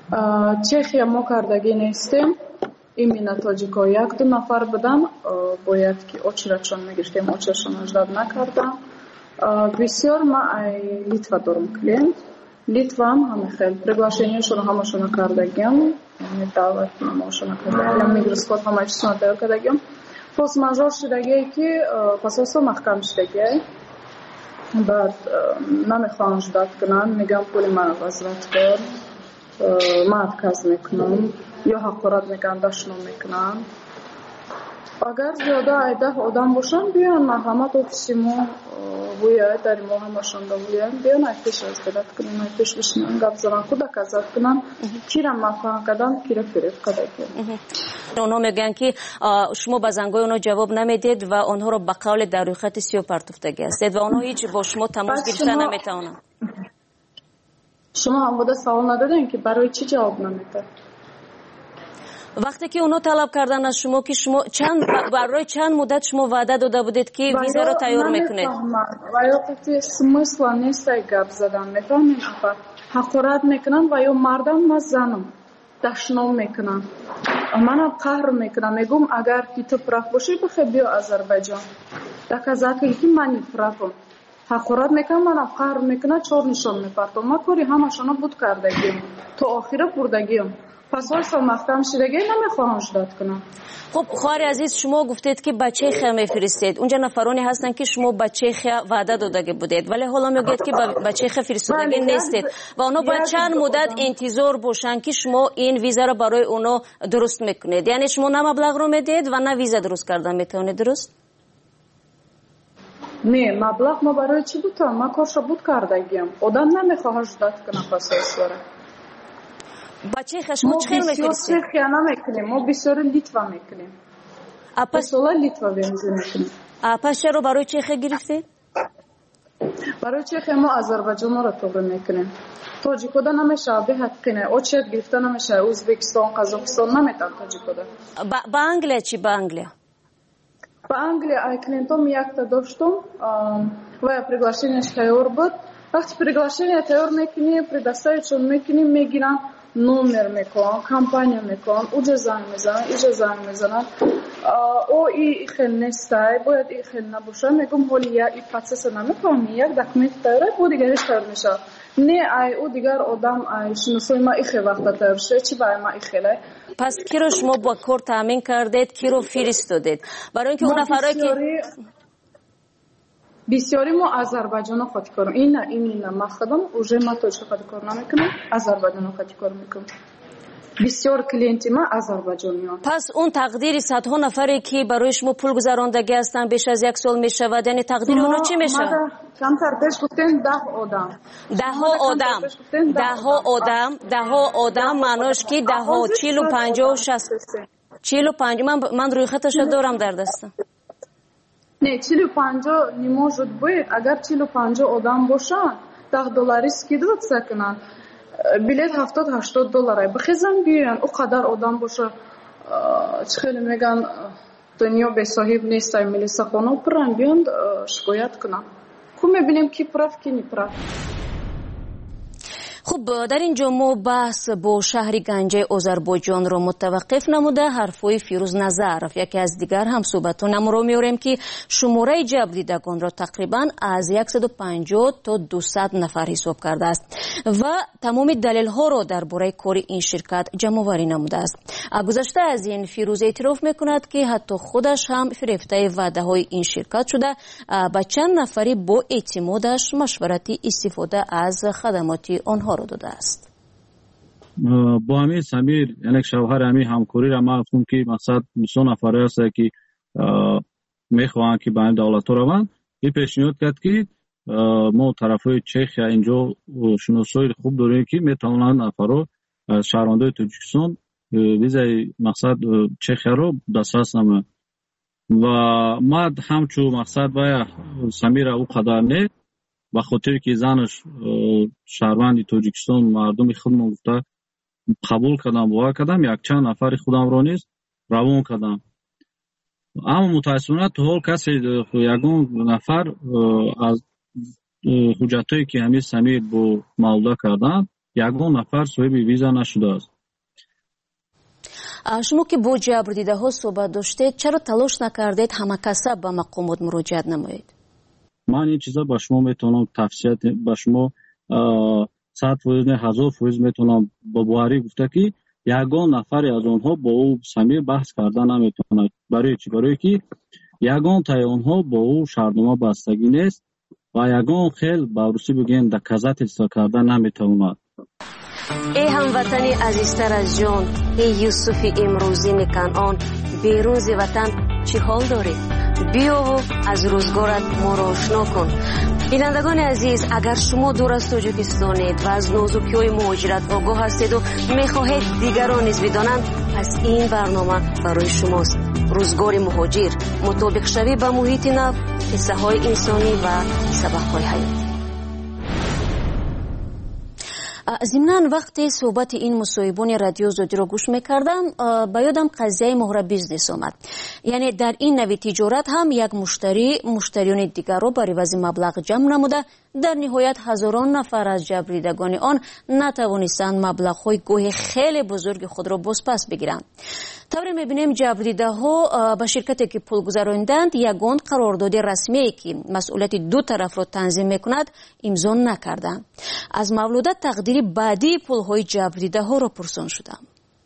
چخیا ما کردگی نیستیم. ایمینا تاجیکا یک دو نفر بودن، باید که اوچراشون میگشتیم، اوچراشون اجرا نکردم. بسیار ما ای لیتوا دارم کلیم. لیتوا هم همه خیلی приглашениشون همشون کردگیم. یعنی دعوت نامشون کردگیم. میگرسکوت همه چیزون تیار کردگیم. فورس ماژور شدگی که پاسوسو محکم شدگی. بعد نمیخوام جدات کنن، میگم پولی من وزارت کن، من اتکاز میکنم یا حقارت میکنن، دشنام میکنن. اگر زیاده ایده آدم باشن بیان محمد اوفیسیمو ویای در ما همشون دویان بیان ایتش از دلت کنن، ایتش بشنن گپ زنن، خدا کزات کنن، کیرم مفاهم کردن، کیره فریب کردن. اونا میگن که شما به زنگای اونا جواب نمیدید و آنها رو به قول در روی خط سیاه پرتفتگی هستید و آنها هیچ با شما تماس گرفتن نمیتونن. شما هم بوده سوال ندادین که برای چی جواب نمیده؟ وقتی که اونا طلب کردن از شما که شما چند برای چند مدت شما وعده داده بودید که ویزا رو تیار میکنید؟ و یا قطعی سمسل نیست گپ زدن میفهمین افر حقارت میکنن و یا مردم ما زنم دشنام میکنن. من قهر میکنم، میگم اگر که تو پرف باشی بخی بیا آذربایجان دکازاتی که من پرفم حقارت میکنم، من قهر میکنم، چور نشان میپرتم. ما کاری همشون بود کردگیم تو آخره بردگیم. پس واسه محکم شدگی نمیخواهم جدات کنم. خب خواهر عزیز شما گفتید که بچه خیا میفرستید، اونجا نفرانی هستن که شما بچه خیا وعده داده بودید ولی حالا میگید که بچه خیا فرستادگی نیستید و اونا باید چند مدت انتظار باشن که شما این ویزا رو برای اونا درست میکنید. یعنی شما نه مبلغ رو میدید و نه ویزا درست کردن میتونید، درست؟ نه مبلغ ما برای چی بودم؟ ما کارش بود کردگیم. آدم نمیخواد جدات کنه پاساس وره. بچه خشمو چه خیلی میفرستید؟ ما بسیار خیانه میکنیم، ما بسیار لیتوا میکنیم. اپس لیتوا میکنیم. اپس چرا برای چه خیلی گرفتید؟ برای چه خیلی ما آذربایجان رو توبه میکنیم. تاجیکودا نمیشه به حقینه، او چه گرفته نمیشه، ازبکستان، قزاقستان نمیتن تاجیکودا. با انگلیه چی با انگلیه؟ با انگلیه ای کلینتون یک تا داشتم و приглашенияш تیار بود. وقتی приглашение تیار میکنی، предоставить میکنی میگیرن номер میکن، کمپانی میکن، اوجا زنگ میزنن، ایجا زنگ میزنن. او ای خیلی نیسته، باید ای خیلی نباشه. میگم حالی یا ای پروسس نمیکنم، یک دکمنت تیاره بود دیگرش تیار میشه. نه ای او دیگر آدم ای شناسای ما ای خیلی وقت تیار شه، چی برای ما ای خیلی. پس کی رو شما با کار تامین کردید، کی رو فرستادید؟ برای اینکه اون نفرایی که بسیاری ما آذربایجان خاطی کارم. این نه این نه ما خودم اوجه ما تو چه خاطی کار نمیکنم، آذربایجان خاطی کار میکنم. بسیار کلینتی ما آذربایجانیان. پس اون تقدیر صدها نفری که برای شما پول گذراندگی هستن بیش از یک سال میشود، یعنی تقدیر اونها چی میشه؟ کم ترتش گفتن ده آدم. ده ها آدم. ده ها آدم. ده ها آدم معناش که ده ها چهل و پنجاه و شصت. چهل و پنج من من روی خطش دارم در دستم. نه چهل و پنجاه نمی‌شود باید. اگر چهل و پنجاه آدم باشن ده دلاری скидывать کنن. بلیت هفتاد هشتاد دلاره بخیزن بیان. او قدر آدم باشه چه خیلی میگن دنیا به صاحب نیست، ملیسا خانه پرن بیان شکایت کنن. خب میبینیم کی پرف کی نپرف. خب در اینجا ما بحث با شهر گنجه آذربایجان رو متوقف نموده حرفای فیروز نظرف یکی از دیگر هم صحبتون رو میاریم که شماره جلب دیدگان را تقریبا از صد و پنجاه تا دویست نفر حساب کرده است و تمام دلیل ها رو درباره کار این شرکت جمع آوری نموده است. گذشته از این فیروز اعتراف میکند که حتی خودش هم فریفته وعده های این شرکت شده با چند نفری با اعتمادش مشورتی استفاده از خدمات آنها رو داده است. با همین سمیر یعنی شوهر همین همکاری را ما گفتم که مقصد سه نفره است که میخوان که با این دولت روان این پیشنهاد کرد که ما طرفای چخیا اینجا شناسایی خوب داریم که میتونن نفرو از شهروندان تاجیکستان ویزای مقصد چخیا رو دسترس نمه و ما همچو مقصد باید سمیر او قدر نه با خاطر که زنش شهروند تاجیکستان مردم خودم گفته قبول کردم باور کردم یک چند نفر خودم رو نیست روان کردم. اما متاسفانه تو حال کسی یگان نفر از حجتایی که همین سمیر با مولده کردن ягон нафар соҳиби виза нашудааст. шумо ки бо ҷабрдидаҳо суҳбат доштед, чаро талош накардед ҳамакаса ба мақомот муроҷиат намоед? ман ин чиза ба шумо метавонам тавсият ба шумо сад фоиз не ҳазор фоиз метавонам ба боварӣ гуфта ки ягон нафаре аз онҳо бо ӯ самир баҳс карда наметавонад. барои чӣ? барое ки ягон таи онҳо бо ӯ шаҳрнома бастагӣ нест ва ягон хел ба русӣ бигӯем доказательство карда наметавонад. эй ҳамватани азизтар аз ҷон, эй Юсуфи имрӯзини Канъон, берун зи ватан чӣ ҳол дорӣ? биёву аз рӯзгорат моро ошно кун. бинандагони азиз, агар шумо дур аз Тоҷикистонед ва аз нозукиҳои муҳоҷират огоҳ ҳастеду мехоҳед дигарон низ бидонанд, пас ин барнома барои шумост. рӯзгори муҳоҷир, мутобиқшавӣ ба муҳити нав, қиссаҳои инсонӣ ва сабақҳои ҳаёт. зимнан вақте суҳбати ин мусоҳибони радио Озодиро гӯш мекардам, ба ёдам қазияи моҳра бизнес омад. яъне дар ин нави тиҷорат ҳам як муштарӣ муштариёни дигарро бар ивази маблағ ҷамъ намуда, дар ниҳоят ҳазорон нафар аз ҷабрдидагони он натавонистанд маблағҳои гоҳе хеле бузурги худро бозпас бигиранд. тавре мебинем ҷабрдидаҳо ба ширкате ки пул гузаронданд ягон қарордоди расмие ки масъулияти ду тарафро танзим мекунад имзо накарданд. аз мавлуда тақдири баъдии пулҳои ҷабрдидаҳоро пурсон шудам.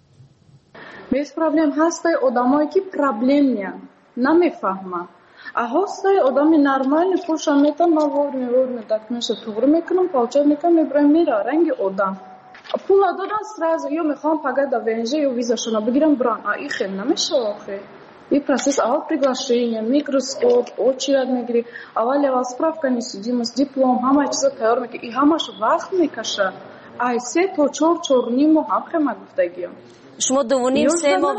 без проблем ҳастай одамое ки проблем неян намефаҳманд. а ҳастай одами нормальни пулша метам ма ворме ворме документша туғри мекунам палча мекунам мебраем мера ранги одам пула додан сразу ё мехоҳам пагада венже ё визашона бигирам бран. а и хел намешава охе. и процесс аввал приглашение, микроскоп, очередь мегири, аввал аввал справка несудимост, диплом, ҳама чиза тайёр мекунӣ. и ҳамаш вақт мекашад. ай се то чор чорним моҳ ҳам хема гуфтагиам. шумо дувуним се моҳ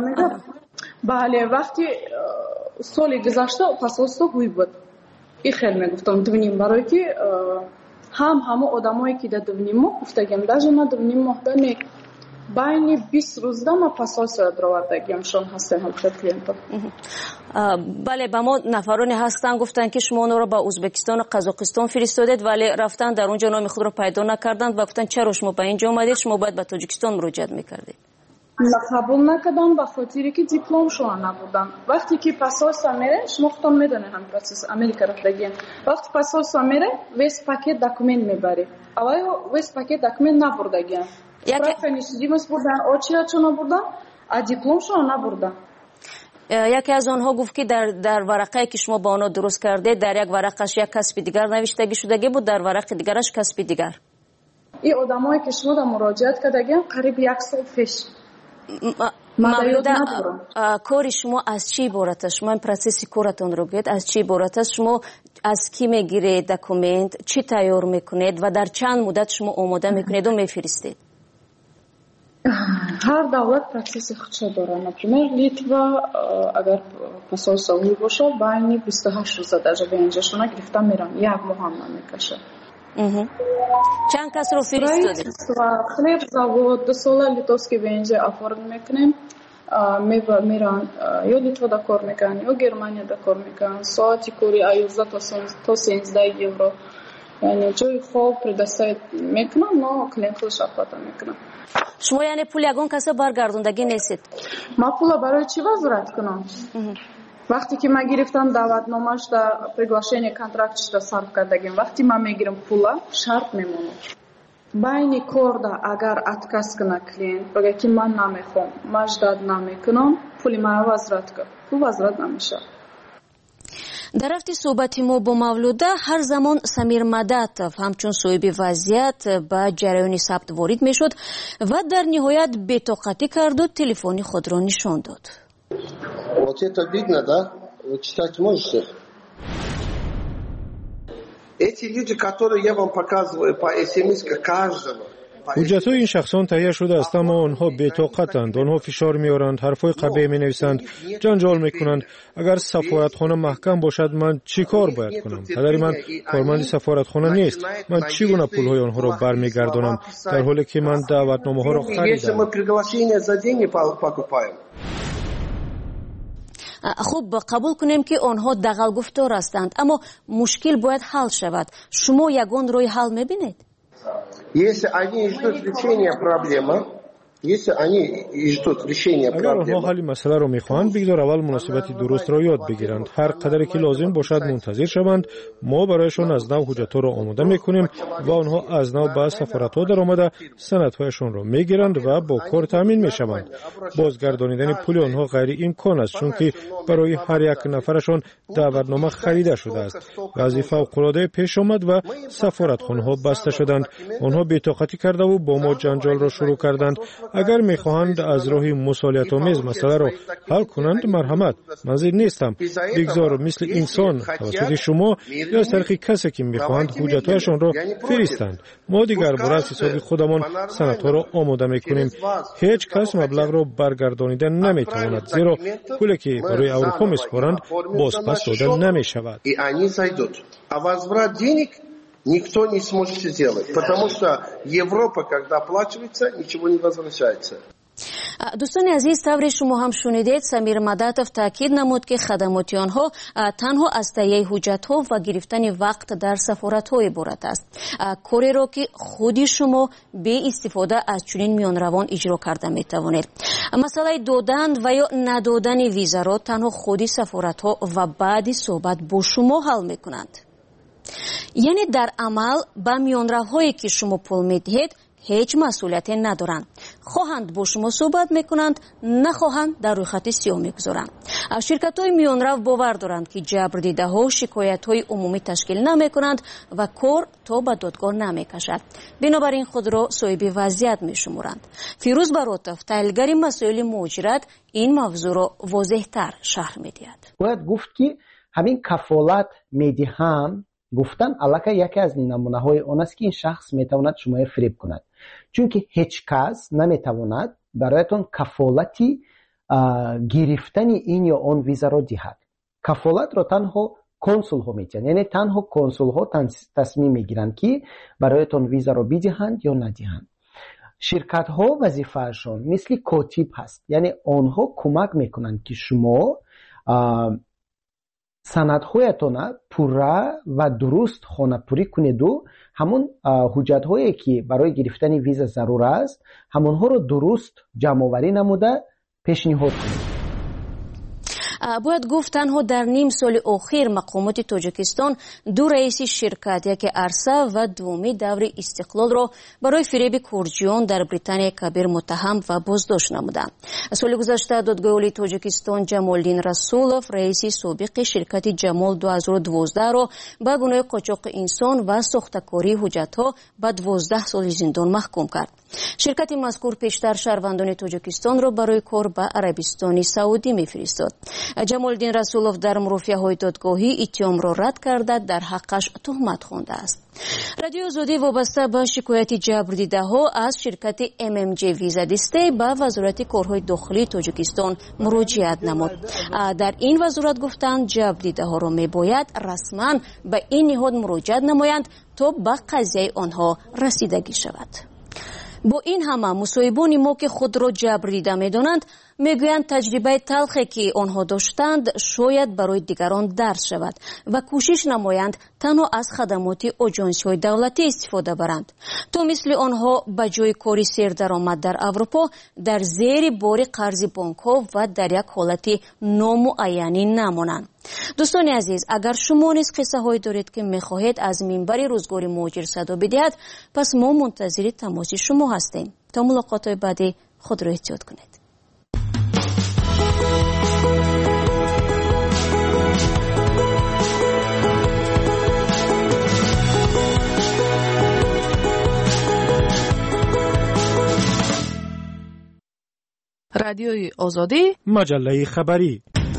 бале вақти соли гузашта посольство ҳуй буд. и хел мегуфтам дувним барое ки ҳам ҳамо одамое ки да дувним моҳ гуфтагиам даже ма дувним моҳ да не байни бист рӯзда ма посольство дровардагиам шон ҳастем ҳамча клиентов. бале ба мо нафароне ҳастанд гуфтанд ки шумо онро ба Узбекистону Қазоқистон фиристодед, вале рафтан дар он ҷо номи худро пайдо накарданд ва гуфтанд чаро шумо ба ин ҷо омадед, шумо бояд ба Тоҷикистон муроҷиат мекардед. қабул накардам ба хотире ки дипломшона набудам. вақте ки посольство мере, шумо худтон медонед ҳам процесс Америка рафтагием. вақте посольство мере, вес пакет документ мебари. аввал вес пакет документ набурдагиам. справка несудимост бурдан, очередшона бурдан, а дипломшона набурдан. яке аз онҳо гуфт ки дар дар варақае ки шумо ба онҳо дуруст кардед, дар як варақаш як касби дигар навиштагӣ шудагӣ буд, дар варақи дигараш касби дигар. и одамое ки шумо да муроҷиат кардагиам қариб як сол пеш. мавлуда, кори шумо аз чӣ иборат аст? шумо ин процесси коратонро гӯед аз чӣ иборат аст? шумо аз кӣ мегиред документ, чӣ тайёр мекунед ва дар чанд муддат шумо омода мекунеду мефиристед? ҳар давлат процесси худша дорад. например литва агар посольство ҳуй бошад байни бисту ҳашт рӯза даже венҷашона гирифта мерам, як моҳ ҳам намекашад. чанд касро фиристодед? хлеб завод ду сола литовский венҷа оформ мекунем, меран ё литвада кор мекунанд ё германияда кор мекунанд. соати кори яъздаҳ то сенздаҳ евро, яъне ҷои хоб предоставит мекунам, но клиент худаш оплата мекунам. шумо яъне пул ягон каса баргардондагӣ нестед? ма пула барои чӣ возврат кунам? вақте ки ман гирифтам даъватномашда приглашение контрактшда сарф кардагим, вақте ман мегирам пула шарт мемонад. байни корда агар отказ кунад клиент бага ки ман намехоҳам, ман ждат намекунам, пули ман возврат кун, пул возврат намешавад. дар рафти суҳбати мо бо Мавлуда ҳар замон Самир Мадатов ҳамчун соҳиби вазъият ба ҷараёни сабт ворид мешуд ва дар ниҳоят бетоқатӣ карду телефони худро нишон дод. Вот это видно, да? Вы читать можете? Эти люди, которые я вам показываю по смс каждого. ҳуҷҷатҳои ин шахсон таҳия шудааст, аммо онҳо бетоқатанд. онҳо фишор меоранд, ҳарфҳои қабеҳ менависанд, ҷанҷол мекунанд. агар сафоратхона маҳкам бошад, ман чӣ кор бояд кунам? падари ман корманди сафоратхона нест. ман чӣ гуна пулҳои онҳоро бармегардонам, дар ҳоле ки ман даъватномаҳоро харидам? хуб, қабул кунем ки онҳо дағалгуфтор ҳастанд, аммо мушкил бояд ҳал шавад. шумо ягон роҳи ҳал мебинед? Если они ждут решения проблемы, если они ждут решения اگر آنها проблемы, حل مسئله را میخواهند بگذار اول مناسبت درست را یاد بگیرند. هر قدری که لازم باشد منتظر شوند. ما برایشان از نو حجت‌ها را آماده میکنیم و آنها از نو به سفارت‌ها در آمده سندهایشان را میگیرند و با کار تامین میشوند. بازگردانیدن پول آنها غیر امکان است چون که برای هر یک نفرشان دعوتنامه خریده شده است. وضعیت فوق‌العاده پیش آمد و سفارتخانه‌ها بسته شدند. آنها بی‌طاقتی کرده و با ما جنجال را شروع کردند. اگر میخواهند از راه مسئولیت آمیز مسئله را حل کنند مرحمت، منظور نیستم. بگذار مثل انسان توسط شما یا از طریق کسی که میخواهند حجتهایشان را فرستند. ما دیگر برای حساب خودمان سندها را آماده میکنیم. هیچ کس مبلغ را برگردانیده نمیتواند زیرا پولی که برای اروپا میسپارند بازپس داده نمیشود. никто не сможет сделать, потому что Европа, когда оплачивается, ничего не возвращается. دوستان عزیز، طوری شما هم شنیدید سمیر مداتف تاکید نمود که خدمات آنها تنها از تهیه حجت‌ها و گرفتن وقت در سفارت‌ها عبارت است. کاری را که خودی شما به استفاده از چنین میانروان اجرا کرده می‌توانید. مسئله دادن و یا ندادن ویزا را تنها خودی سفارت‌ها و بعد صحبت با شما حل می‌کنند. یعنی در عمل با میانروهایی که شما پول میدهید هیچ مسئولیتی ندارند. خواهند با شما صحبت میکنند، نخواهند در روی خط سیاه میگذارند. شرکت های میانرو باور دارند که جبر دیده ها شکایت های عمومی تشکیل نمیکنند و کار تا به دادگاه نمیکشد. بنابراین خود را صاحب وضعیت میشمرند. فیروز براتف، تحلیلگر مسائل مهاجرت، این موضوع را واضح‌تر شرح میدهد. باید گفت که همین کفالت میدهم گفتن علاقه یکی از نمونه های آن است که این شخص میتواند شما فریب کند، چون که هیچ کس نمیتواند برایتان کفالتی گرفتن این یا آن ویزا را دهد. کفالت را تنها کنسول ها میتونن، یعنی تنها کنسول ها تصمیم میگیرند که برایتان ویزا را بدهند یا ندهند. شرکت ها وظیفه‌شان مثل کاتب هست، یعنی آنها کمک میکنند که شما سندهایتان پوره و درست خانه‌پوری کنید و همون حجت هایی که برای گرفتن ویزا ضرور است همونها رو درست جمع آوری نموده پیشنهاد کنید. باید گفت تنها در نیم سال اخیر مقامات تاجیکستان دو رئیس شرکت، یکی ارسا و دومی دور استقلال را برای فریب کرجیان در بریتانیا کبیر متهم و بازداشت نمودند. سال گذشته دادگاه عالی تاجیکستان جمالدین رسولوف رئیس سابق شرکت جمال دو هزار و دوازده را به گناه قاچاق انسان و ساختکاری حجت‌ها به دوازده سال زندان محکوم کرد. شرکت مذکور پیشتر شهروندان تاجیکستان را برای کار به عربستان سعودی می‌فرستاد. جمالدین رسولوف در مرافعه‌های دادگاهی اتهام را رد کرده در حقش تهمت خوانده است. رادیو آزادی وابسته به شکایت جبر دیده‌ها از شرکت ام ام جی ویزا دسته به وزارت کارهای داخلی تاجیکستان مراجعت نمود. در این وزارت گفتند جبر دیده‌ها را می‌باید رسما به این نهاد مراجعت نمایند تا به قضیه آنها رسیدگی شود. با این همه مصاحبان ما که خود را جبر دیده می‌دانند میگویند تجربه تلخی که آنها داشتند شاید برای دیگران درس شود و کوشش نمایند تنها از خدمات آژانس‌های دولتی استفاده برند تا مثل آنها به جای کاری سردرآمد در اروپا در زیر بار قرض بانک‌ها و در یک حالت نامعینی نمانند. دوستان عزیز، اگر شما نیز قصه هایی دارید که میخواهید از منبر روزگار مهاجر صدا بدهید، پس ما منتظر تماس شما هستیم. تا ملاقات بعدی خود را احتیاط کنید. رادیوی آزادی، مجله خبری.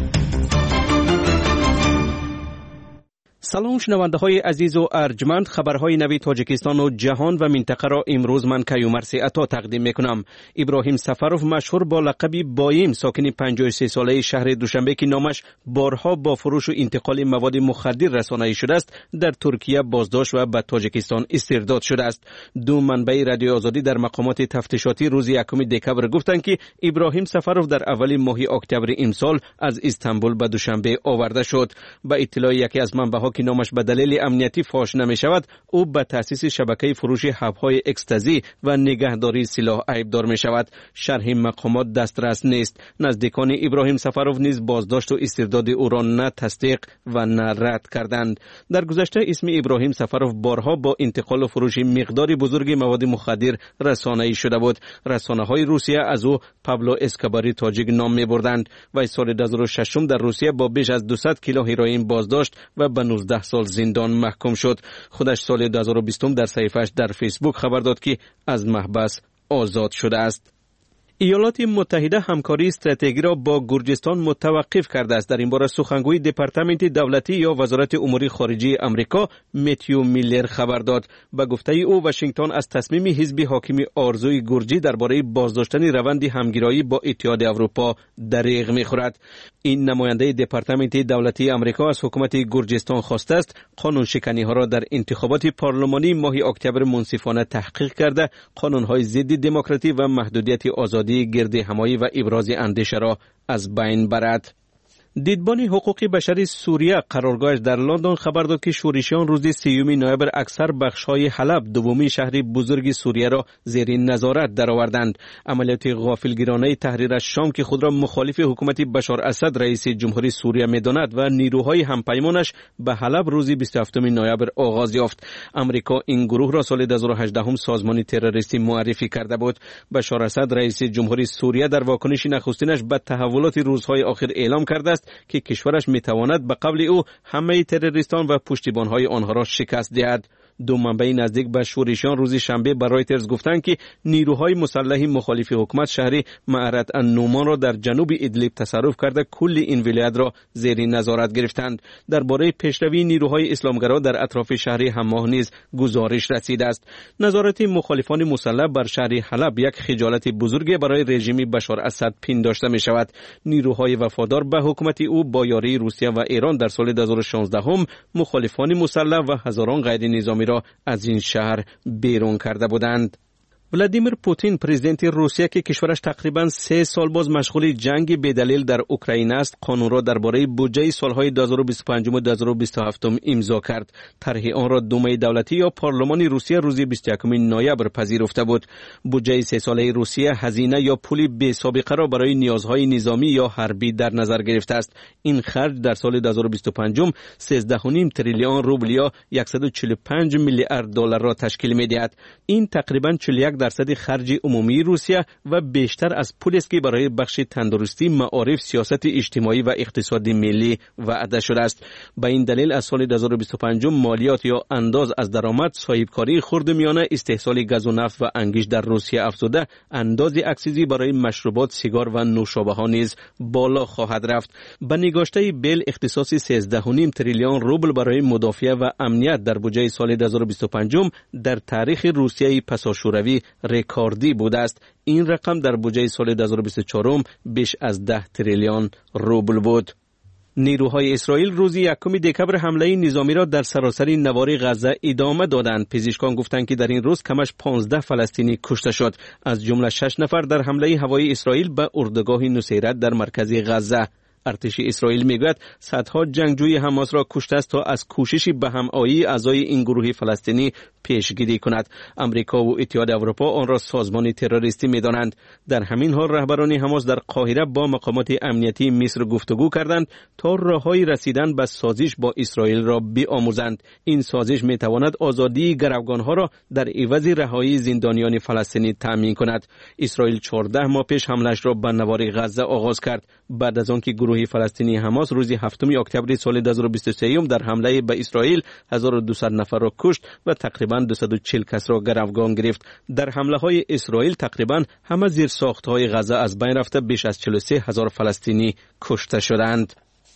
سلام شنونده های عزیز و ارجمند، خبرهای نوی تاجیکستان و جهان و منطقه را امروز من کیومرث عطا تقدیم میکنم. ابراهیم سفروف مشهور با لقب بایم ساکن پنجاه و سه ساله شهر دوشنبه که نامش بارها با فروش و انتقال مواد مخدر رسانه‌ای شده است در ترکیه بازداشت و به تاجیکستان استرداد شده است. دو منبع رادیو آزادی در مقامات تفتیشاتی روز یکم دکبر گفتند که ابراهیم سفروف در اول ماه اکتبر امسال از استانبول به دوشنبه آورده شد. با اطلاع یکی از منبع‌ها که نامش به دلیل امنیتی فاش نمی شود، او به تأسیس شبکه فروش حب‌های اکستازی و نگهداری سلاح عیبدار می شود. شرح مقامات دسترس نیست. نزدیکان ابراهیم سفروف نیز بازداشت و استرداد او را نه تصدیق و نه رد کردند. در گذشته اسم ابراهیم سفروف بارها با انتقال و فروش مقداری بزرگی مواد مخدر رسانه‌ای شده بود. رسانه‌های روسیه از او پابلو اسکوباری تاجیک نام می‌بردند و سال دو هزار و شش در روسیه با بیش از دویست کیلو هروئین بازداشت و به نوزده سال زندان محکوم شد. خودش سال دو هزار و بیست در صحیفه‌اش در فیسبوک خبر داد که از محبس آزاد شده است. ایالات متحده همکاری استراتژیکی را با گرجستان متوقف کرده است. در این باره سخنگوی دپارتمنت دولتی یا وزارت امور خارجه آمریکا متیو میلر خبر داد. به گفته او واشنگتن از تصمیم حزب حاکم آرزوی گرجی درباره بازداشتن روند همگرایی با اتحاد اروپا دریغ می‌خورد. این نماینده دپارتمنت دولتی آمریکا از حکومت گرجستان خواسته است قانون شکنی ها را در انتخابات پارلمانی ماه اکتبر منصفانه تحقیق کرده، قانون‌های ضد دموکراسی و محدودیت آزادی گرد همایی و ابراز اندیشه را از بین برد. دیدبان حقوق بشری سوریه قرارگاهش در لندن خبر داد که شورشیان روز سیوم نوامبر اکثر بخش‌های حلب دومی شهر بزرگ سوریه را زیر نظارت درآوردند. عملیات غافلگیرانه تحریر از شام که خود را مخالف حکومت بشار اسد رئیس جمهوری سوریه می‌داند و نیروهای همپیمانش به حلب روز بیست و هفتم نوامبر آغاز یافت. آمریکا این گروه را سال دو هزار و هجده سازمان تروریستی معرفی کرده بود. بشار اسد رئیس جمهوری سوریه در واکنش نخستینش به تحولات روزهای آخر اعلام کرده است که کشورش میتواند به قبل او همه تروریستان و پشتیبانهای آنها را شکست دهد. دو منبع نزدیک به شورشیان روز شنبه به رایترز گفتند که نیروهای مسلح مخالف حکومت شهر معرت النومان را در جنوب ادلیب تصرف کرده کل این ولایت را زیر نظارت گرفتند. درباره پیشروی نیروهای اسلامگرا در اطراف شهر حماه نیز گزارش رسیده است. نظارت مخالفان مسلح بر شهر حلب یک خجالت بزرگ برای رژیم بشار اسد پنداشته می شود. نیروهای وفادار به حکومت او با یاری روسیه و ایران در سال دو هزار و شانزده هم مخالفان مسلح و هزاران غیر نظامی را از این شهر بیرون کرده بودند. ولادیمیر پوتین پرزیدنت روسیه که کشورش تقریباً سه سال باز مشغول جنگ بدلیل در اوکراین است، قانون را درباره بودجه سالهای دو هزار و بیست و پنج و دو هزار و بیست و هفت امضا کرد. طرح آن را دومه دولتی یا پارلمان روسیه روز بیست و یکم نوامبر پذیرفته بود. بودجه سه ساله روسیه هزینه یا پول بی سابقه را برای نیازهای نظامی یا حربی در نظر گرفته است. این خرج در سال دو هزار و بیست و پنج سیزده و نیم تریلیون روبل یا صد و چهل و پنج میلیارد دلار را تشکیل می‌دهد. این تقریباً چهل و یک درصد خرج عمومی روسیه و بیشتر از پولی است که برای بخش تندرستی، معارف، سیاست اجتماعی و اقتصادی ملی وعده شده است. به این دلیل از سال دو هزار و بیست و پنج مالیات یا انداز از درآمد، صاحبکاری خردمیانه، استحصال گاز و نفت و انگیز در روسیه افزوده، انداز اکسیزی برای مشروبات، سیگار و نوشابه ها نیز بالا خواهد رفت. به نگاشته بیل اختصاص سیزده و نیم تریلیون روبل برای مدافع و امنیت در بودجه سال دو هزار و بیست و پنج در تاریخ روسیه پساشوروی رکوردی بوده است. این رقم در بودجه سال دو هزار و بیست و چهار بیش از ده تریلیون روبل بود. نیروهای اسرائیل روز یکم دکبر حمله نظامی را در سراسر نوار غزه ادامه دادند. پزشکان گفتند که در این روز کمش پانزده فلسطینی کشته شد، از جمله شش نفر در حمله هوایی اسرائیل به اردوگاه نصیرت در مرکز غزه. ارتش اسرائیل میگوید صدها جنگجوی حماس را کشته است تا از کوشش به همایی اعضای این گروه فلسطینی پیشگیری کند. امریکا و اتحاد اروپا آن را سازمان تروریستی می‌دانند. در همین حال رهبران حماس در قاهره با مقامات امنیتی مصر گفتگو کردند تا راههای رسیدن به سازش با اسرائیل را بیاموزند. این سازش میتواند آزادی گروگانها را در عوض رهایی زندانیان فلسطینی تامین کند. اسرائیل چهارده ماه پیش حمله‌اش را به نوار غزه آغاز کرد بعد از آنکه گروه فلسطینی حماس روز هفتم اکتبر سال دو هزار و بیست و سه در حمله به اسرائیل هزار و دویست نفر را کشت و تقریباً دویست و چهل کس را گروگان گرفت. در حمله های اسرائیل تقریباً همه زیر ساخت های غزه از بین رفته، بیش از چهل و سه هزار فلسطینی کشته شدند.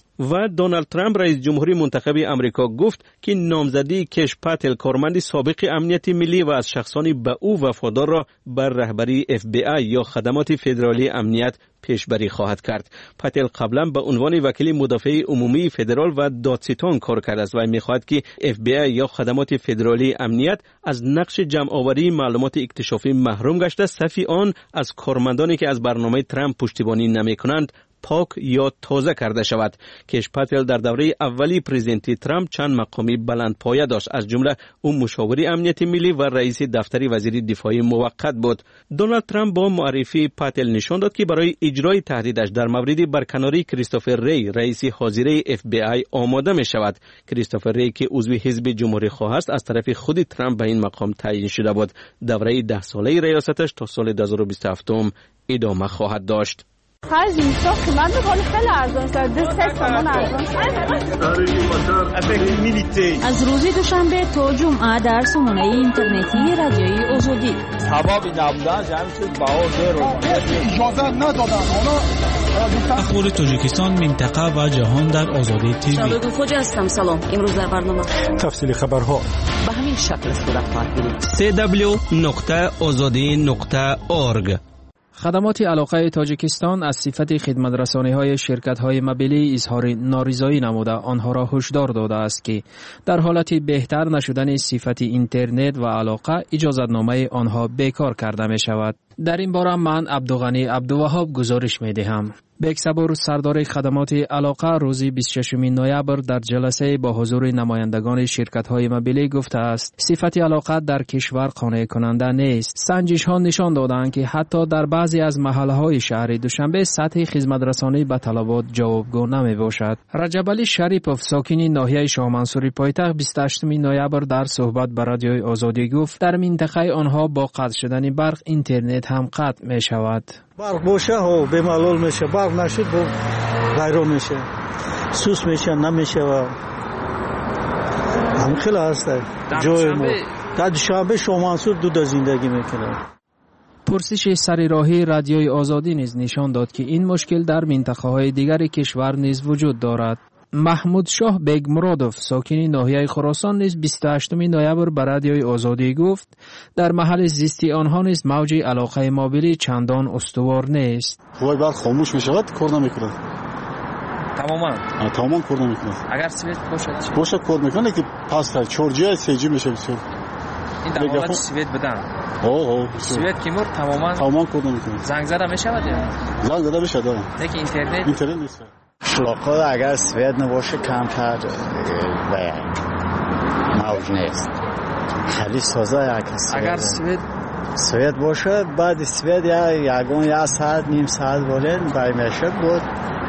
و دونالد ترامپ رئیس جمهوری منتخب امریکا گفت که نامزدی کش پاتل کارمند سابق امنیت ملی و از شخصان به او وفادار را بر رهبری اف بی آی یا خدمات فدرالی امنیت پیشبری خواهد کرد. پاتل قبلا به عنوان وکیل مدافع عمومی فدرال و دادستان کار کرده است و می‌خواهد که اف بی آی یا خدمات فدرالی امنیت از نقش جمع آوری معلومات اکتشافی محروم گشته، صفی آن از کارمندانی که از برنامه ترامپ پشتیبانی نمی‌کنند پاک یا تازه کرده شود. کیش پاتل در دوره اولی پرزیدنتی ترامپ چند مقامی بلند پایه داشت، از جمله او مشاور امنیت ملی و رئیس دفتر وزیر دفاع موقت بود. دونالد ترامپ با معرفی پاتل نشان داد که برای اجرای تهدیدش در مورد برکناری کریستوفر ری رئیس حاضره اف بی آی آماده می شود. کریستوفر ری که عضو حزب جمهوری خواه است از طرف خود ترامپ به این مقام تعیین شده بود. دوره ده ساله ریاستش تا سال دو هزار و بیست و هفت ادامه خواهد داشت. خرج اینستا قیمت بکنه خیلی ارزان است، ده سه تومان ارزان است. از روز دوشنبه تا جمعه در سامانه اینترنتی رادیوی آزادی سبب نبودن همین چیز بها زیرو اجازه ندادن. اخبار تاجیکستان، منطقه و جهان در آزادی تیوی. شادو خوجا هستم. سلام. امروز در برنامه تفصیل خبرها به همین شکل صورت خواهد گرفت. سی دبلیو نقطه آزادی نقطه اورگ. خدمات علاقه تاجیکستان از صفت خدمت‌رسانی‌های شرکت‌های موبیلی اظهار نارضایی نموده آنها را هشدار داده است که در حالت بهتر نشدن صفت اینترنت و علاقه اجازتنامه آنها بیکار کرده می‌شود. در این باره من عبدالغنی عبدالوهاب گزارش می‌دهم. بکسبور سردار خدمات علاقه روز بیست و ششم نوامبر در جلسه با حضور نمایندگان شرکت‌های موبیلی گفته است صفت علاقه در کشور قانع کننده نیست. سنجش‌ها نشان دادند که حتی در بعضی از محله‌های شهر دوشنبه سطح خدمت‌رسانی به طلبات جوابگو نمی‌باشد. رجب علی شریپوف ساکن ناحیه شاه منصور پایتخت بیست و هشتم نوامبر در صحبت با رادیوی آزادی گفت در منطقه آنها با قطع شدن برق اینترنت هم قطع می‌شود. برق باشه ها به معلول میشه، برق نشد با غیرو میشه، سوس میشه نمیشه و هم خیلی هسته جای ما در دوشنبه شاه منصور دو تا زندگی میکنه. پرسش سر راهی رادیوی آزادی نیز نشان داد که این مشکل در منطقه های دیگر کشور نیز وجود دارد. محمود شاه بیگ مرادوف ساکن ناحیه خراسان نیز بیست و هشتم نوامبر به رادیوی آزادی گفت در محل زیستی آنها نیز موج علاقه موبیلی چندان استوار نیست. وای بعد خاموش میشود کار نمیکنه تماما تماما کار نمیکنه. اگر سویت باشد باشه کار میکنه که پس خیلی چورجی سی جی میشه بسیار این در حالت سویت بدن اوه اوه سویت که مر تماما تماما کار نمیکنه. زنگ زده میشود یا زنگ زده میشه دارم لیکن اینترنت اینترنت نیست. علاقه اگر سویت نباشه کمتر موج نیست. خیلی سازه اگر سویت سویت باشه بعد سویت یا یکون یا ساعت نیم ساعت بولن برای میشه بود.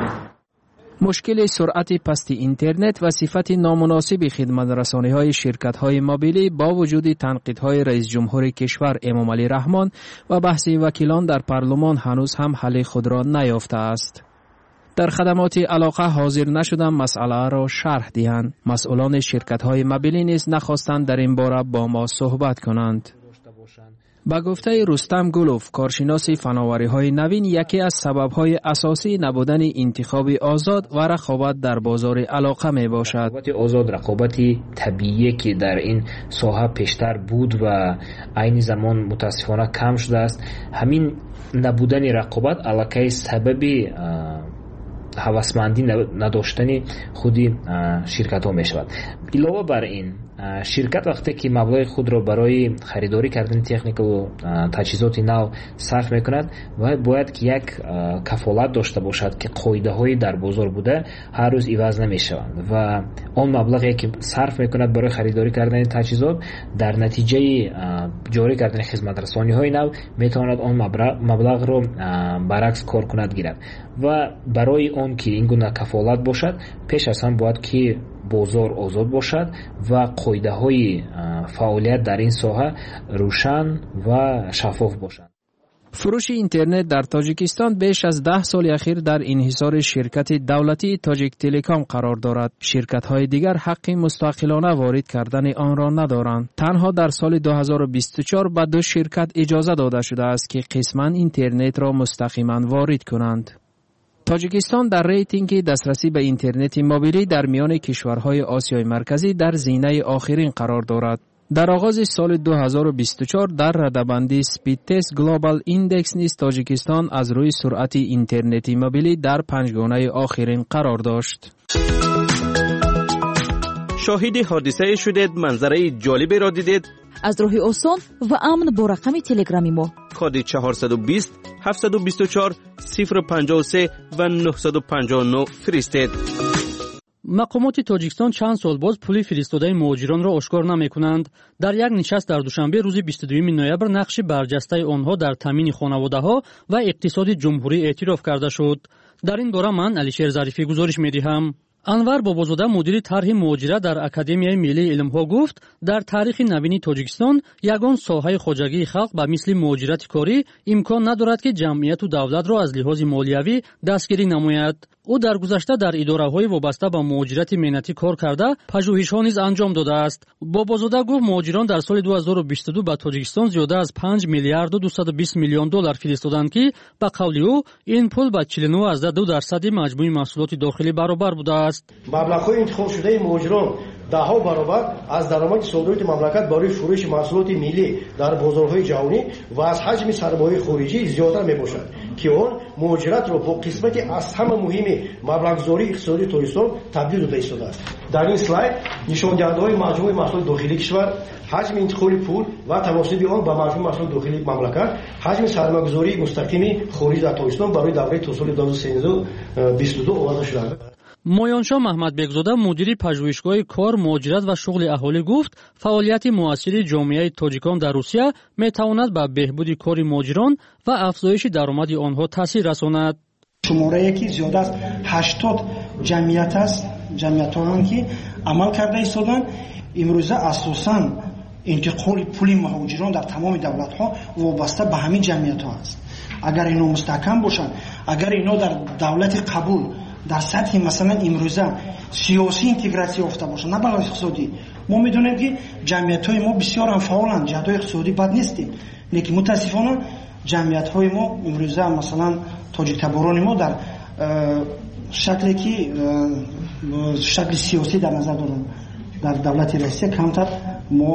مشکل سرعت پست اینترنت و صفت نامناسب خدمت‌رسانی‌های شرکت‌های موبیلی با وجود تنقیدهای رئیس جمهور کشور امامعلی رحمان و بحث وکیلان در پارلمان هنوز هم حل خود را نیافته است. در خدمات علاقه حاضر نشدن مسئله را شرح دهند. مسئولان شرکت‌های موبیلی نیز نخواستند در این باره با ما صحبت کنند. با گفته رستم گلوف کارشناس فناوری‌های نوین، یکی از سبب‌های اساسی نبودن انتخاب آزاد و رقابت در بازار علاقه میباشد. رقابت آزاد رقابتی طبیعی که در این ساحه پیشتر بود و عین زمان متاسفانه کم شده است. همین نبودن رقابت علاقه سبب هوسمندی نداشتن خودی شرکت ها می شود. علاوه بر این شرکت وقتی که مبلغ خود را برای خریداری کردن تکنیک و تجهیزات نو صرف می کند و باید که یک کفالت داشته باشد که قاعده های در بازار بوده هر روز عوض نمی شوند و آن مبلغی که صرف می کند برای خریداری کردن تجهیزات در نتیجه جاری کردن خدمت رسانی های نو می تواند آن مبلغ را برعکس کار کند گیرد و برای اون که این گونه کفالت باشد پیش از هم باید که بازار آزاد باشد و قاعده های فعالیت در این ساحه روشن و شفاف باشد. فروش اینترنت در تاجیکستان بیش از ده سال اخیر در انحصار شرکت دولتی تاجیک تلکام قرار دارد. شرکت های دیگر حق مستقلانه وارد کردن آن را ندارند. تنها در سال دو هزار و بیست و چهار به دو شرکت اجازه داده شده است که قسماً اینترنت را مستقیما وارد کنند. تاجیکستان در ریتینگ دسترسی به اینترنت موبیلی در میان کشورهای آسیای مرکزی در زینه آخرین قرار دارد. در آغاز سال دو هزار و بیست و چهار در رده‌بندی سپید تست گلوبال ایندکس نیز تاجیکستان از روی سرعت اینترنت موبیلی در پنجگانه آخرین قرار داشت. شاهد حادثه شدید، منظره جالبی را دیدید؟ аз роҳи осон ва амн бо рақами телеграми мо. коди чаҳорсаду бист ҳафтсаду бисту чор сифр панҷоҳу се ва нӯҳсаду панҷоҳу нӯ фиристед. мақомоти тоҷикистон чанд сол боз пули фиристодаи муҳоҷиронро ошкор намекунанд. дар як нишаст дар душанбе рӯзи бисту дуюми ноябр нақши барҷастаи онҳо дар таъмини хонаводаҳо ва иқтисоди ҷумҳурӣ эътироф карда шуд. дар ин бора ман Алишер Зарифӣ гузориш медиҳам. анвар бобозода мудири тарҳи муҳоҷират дар Академияи миллии илмҳо гуфт, дар таърихи навини Тоҷикистон ягон соҳаи хоҷагии халқ ба мисли муҳоҷирати корӣ имкон надорад ки ҷамъияту давлатро аз лиҳози молиявӣ дастгирӣ намояд. ӯ дар гузашта дар идораҳои вобаста ба муҳоҷирати меҳнатӣ кор карда пажӯҳишҳо низ анҷом додааст. бобозода гуфт муҳоҷирон дар соли ду ҳазору бисту ду ба Тоҷикистон зиёда аз панҷ миллиарду дусаду бист миллион доллар фиристоданд ки ба қавли ӯ ин пул ба чилу нӯ азда ду дарсади маҷмӯи маҳсулоти дохилӣ баробар будааст. маблағҳои интихобшудаи муҳоҷирон даҳо баробар аз даромади содироти мамлакат барои фурӯши маҳсулоти миллӣ дар бозорҳои ҷаҳонӣ ва аз ҳаҷми сармояи хориҷӣ зиёдтар мебошад ки он муҳоҷиратро бо қисмати аз ҳама муҳими маблағгузории иқтисодии Тоҷикистон табдил дода истодааст. дар ин слайд нишондиҳандаҳои маҷмӯи маҳсулоти дохилии кишвар, ҳаҷми интиқоли пул ва тавосуби он ба маҷмӯи маҳсулоти дохилии мамлакат, ҳаҷми сармоягузории мустақими хориҷ дар Тоҷикистон барои давраи то соли ду ҳазору сенздаҳу бисту ду оварда шудааст. моёншоҳ маҳмадбекзода мудири пажӯҳишгоҳи кор, муҳоҷират ва шуғли аҳолӣ гуфт, фаъолияти муассири ҷомеаи тоҷикон дар Русия метавонад ба беҳбуди кори муҳоҷирон ва афзоиши даромади онҳо таъсир расонад. шуморае ки зиёда аз ҳаштод ҷамъият аст, ҷамъиятҳоянд ки амал карда истоданд. имрӯза асосан интиқоли пули муҳоҷирон дар тамоми давлатҳо вобаста ба ҳамин ҷамъиятҳо аст. агар ино мустаҳкам бошанд, агар ино дар давлати қабул дар сатҳи масалан имрӯза сиёсӣ интегратсия ёфта бошанд, на балои иқтисодӣ, мо медонем ки ҷамъиятҳои мо бисёр ҳам фаъоланд, ҷаҳатҳои иқтисодӣ бад нестем, лекин мутаассифона ҷамъиятҳои мо имрӯза масалан тоҷиктаборони мо дар шакле ки шакли сиёсӣ дар назар дорем дар давлати Россия камтар мо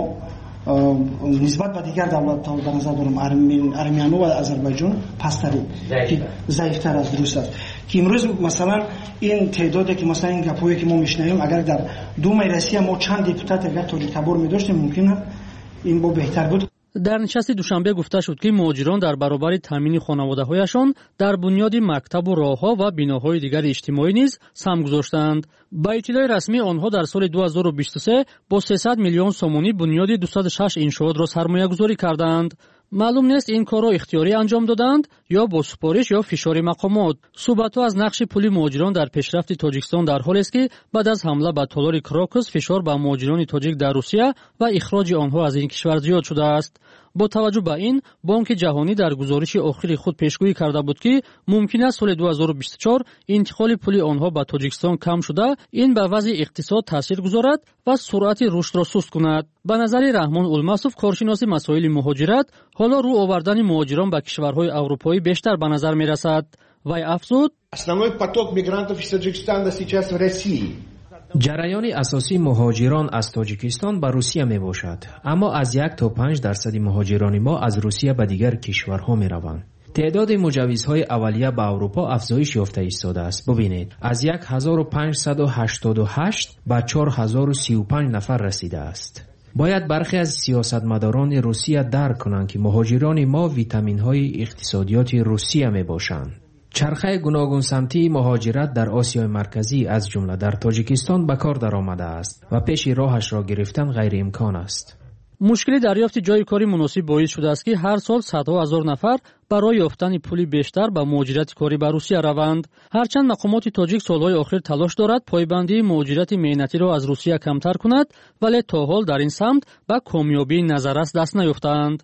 нисбат ба дигар давлатҳо дар назар дорем Арменияну ва Озарбойҷон пасттари заифтар аз дуруст аст ки имрӯз масалан ин теъдоде ки масалан ин гапҳое ки мо мешунавем агар дар думаи Россия мо чанд депутат агар тоҷиктабор медоштем мумкин аст ин бо беҳтар буд. дар нишасти душанбе гуфта шуд ки муҳоҷирон дар баробари таъмини хонаводаҳояшон дар бунёди мактабу роҳҳо ва биноҳои дигари иҷтимоӣ низ сам гузоштанд. ба иттилои расмӣ онҳо дар соли ду ҳазору бисту се бо сесад миллион сомонӣ бунёди дусаду шаш иншоотро сармоягузорӣ карданд. маълум нест ин корро ихтиёрӣ анҷом доданд ё бо супориш ё фишори мақомот. суҳбатҳо аз нақши пули муҳоҷирон дар пешрафти Тоҷикистон дар ҳолест ки баъд аз ҳамла ба толори Крокус фишор ба муҳоҷирони тоҷик дар Русия ва ихроҷи онҳо аз ин кишвар зиёд шудааст. бо таваҷҷӯҳ ба ин, Бонки ҷаҳонӣ дар гузориши охири худ пешгӯӣ карда буд ки мумкин аст соли ду ҳазору бисту чор интиқоли пули онҳо ба Тоҷикистон кам шуда, ин ба вазъи иқтисод таъсир гузорад ва суръати рушдро суст кунад. ба назари Раҳмон Улмасов, коршиноси масоили муҳоҷират, ҳоло рӯ овардани муҳоҷирон ба кишварҳои аврупоӣ бештар ба назар мерасад. Вай афзуд: Основной поток мигрантов из Таджикистана сейчас в России. ҷараёни асосии муҳоҷирон аз Тоҷикистон ба Русия мебошад, аммо аз як то панҷ дарсади муҳоҷирони мо аз Русия ба дигар кишварҳо мераванд. теъдоди муҷаввизҳои аввалия ба Аврупо афзоиш ёфта истодааст. бубинед, аз як ҳазору панҷсаду ҳаштоду ҳашт ба чор ҳазору сию панҷ нафар расидааст. бояд бархе аз сиёсатмадорони Русия дарк кунанд ки муҳоҷирони мо витаминҳои иқтисодиёти Русия мебошанд. чархаи гуногунсамтии муҳоҷират дар Осиёи марказӣ аз ҷумла дар Тоҷикистон ба кор даромадааст ва пеши роҳашро гирифтан ғайриимкон аст. мушкили дарёфти ҷойи кори муносиб боис шудааст ки ҳар сол садҳо ҳазор нафар барои ёфтани пули бештар ба муҳоҷирати корӣ ба Русия раванд. ҳарчанд мақомоти тоҷик солҳои охир талош дорад пойбандии муҳоҷирати меҳнатиро аз Русия камтар кунад, вале то ҳол дар ин самт ба комёбии назаррас даст наёфтаанд.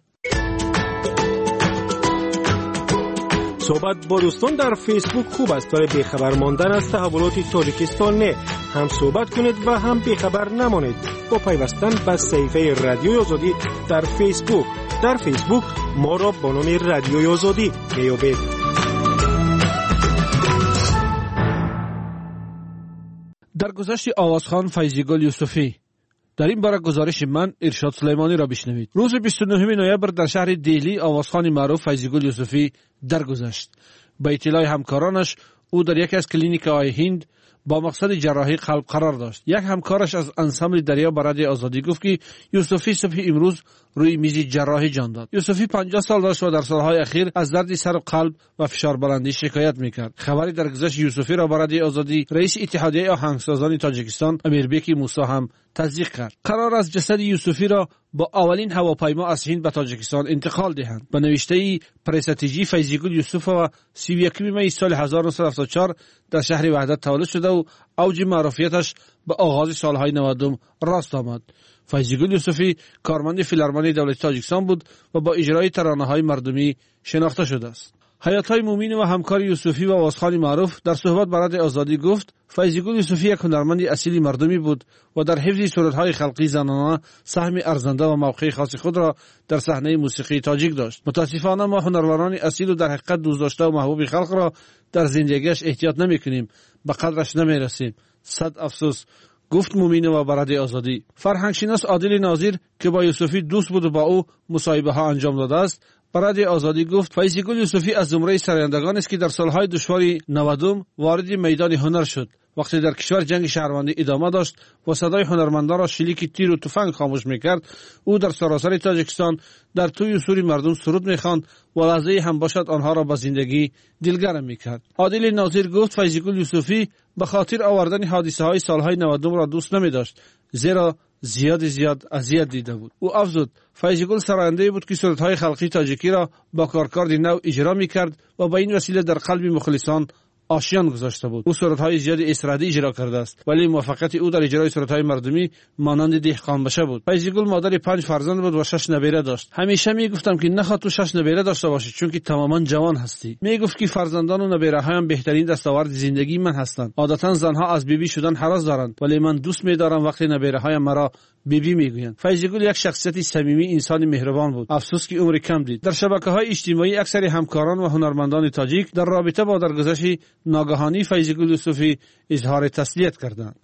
صحبت با دوستان در فیسبوک خوب است ولی بیخبر ماندن از تحولات تاجیکستان نه. هم صحبت کنید و هم بیخبر نمانید با پیوستن به صفحه رادیوی آزادی در فیسبوک. در فیسبوک ما را با نام رادیوی آزادی میابید. در گذشت آوازخوان فیضیگل یوسفی. در این باره گزارش من ارشاد سلیمانی را بشنوید. روز بیست و نهم نوامبر در شهر دیلی آوازخوان معروف فیضیگل یوسفی درگذشت. به اطلاع همکارانش او در یکی از کلینیک‌های هند با مقصد جراحی قلب قرار داشت. یک همکارش از انسامبل دریا به رادیوی آزادی گفت که یوسفی صبح امروز روی میز جراحی جان داد. یوسفی پنجاه سال داشت و در سالهای اخیر از درد سر و قلب و فشار بلندی شکایت میکرد. خبری در گذشت یوسفی را به رادیوی آزادی رئیس اتحادیه آهنگسازان تاجیکستان امیربک موسی هم تصدیق کرد. قرار است جسد یوسفی را با اولین هواپیما از هند به تاجیکستان انتقال دهند. به نوشته پرستیجی فیضیگل یوسف و سی و یکم می سال هزار و نهصد و هفتاد و چهار در شهر وحدت تولد شده و اوج معروفیتش به آغاز سالهای نود راست آمد. فیضیگل یوسفی کارمند فیلارمونی دولتی تاجیکستان بود و با اجرای ترانه‌های مردمی شناخته شده است. حیات‌های مومین و همکار یوسفی و آوازخوان معروف در صحبت با رادیوی آزادی گفت فیضیگل یوسفی یک هنرمند اصیل مردمی بود و در حفظ صورت‌های خلقی زنانه سهم ارزنده و موقع خاص خود را در صحنه موسیقی تاجیک داشت. متاسفانه ما هنروران اصیل و در حقیقت دوست داشته و محبوب خلق را در زندگیش احتیاط نمی‌کنیم، به قدرش نمی‌رسیم. صد افسوس، گفت مومین و برادر آزادی. فرهنگشناس عادل ناظر که با یوسفی دوست بود و با او مصاحبه ها انجام داده است، برادر آزادی گفت فیضیگل یوسفی از زمره سرایندگان است که در سالهای دشوار نودم وارد میدان هنر شد. وقتی در کشور جنگ شهروندی ادامه داشت و صدای هنرمندان را شلیک تیر و تفنگ خاموش میکرد، او در سراسر تاجیکستان در توی سوری مردم سرود میخواند و لحظه هم باشد آنها را به زندگی دلگرم میکرد. عادل ناظر گفت فیضیگل یوسفی به خاطر آوردن حادثه های سالهای نودم را دوست نمی داشت، زیرا زیاد زیاد اذیت دیده بود. او افزود فیضیگل سراینده بود که سرودهای خلقی تاجیکی را با کارکرد نو اجرا میکرد و با این وسیله در قلب مخلصان آشیان گذاشته بود. او سرودهای زیاد استرادی اجرا کرده است، ولی موفقیت او در اجرای سرودهای مردمی مانند دهقان بشه بود. فیضیگل مادر پنج فرزند بود و شش نبیره داشت. همیشه میگفتم که نخواد تو شش نبیره داشته باشی چون که تماما جوان هستی. میگفت که فرزندان و نبیره‌هایم بهترین دستاورد زندگی من هستند. عادتا زنها از بیبی شدن هراس دارند، ولی من دوست می‌دارم وقتی نبیره‌هایم مرا بیبی میگویند. فیضیگل یک شخصیت صمیمی، انسان مهربان بود. افسوس که عمر کم دید. در شبکه‌های اجتماعی اکثر همکاران و هنرمندان تاجیک در رابطه با درگذشت ناگهانی فیضیگل یوسفی اظهار تسلیت کردند.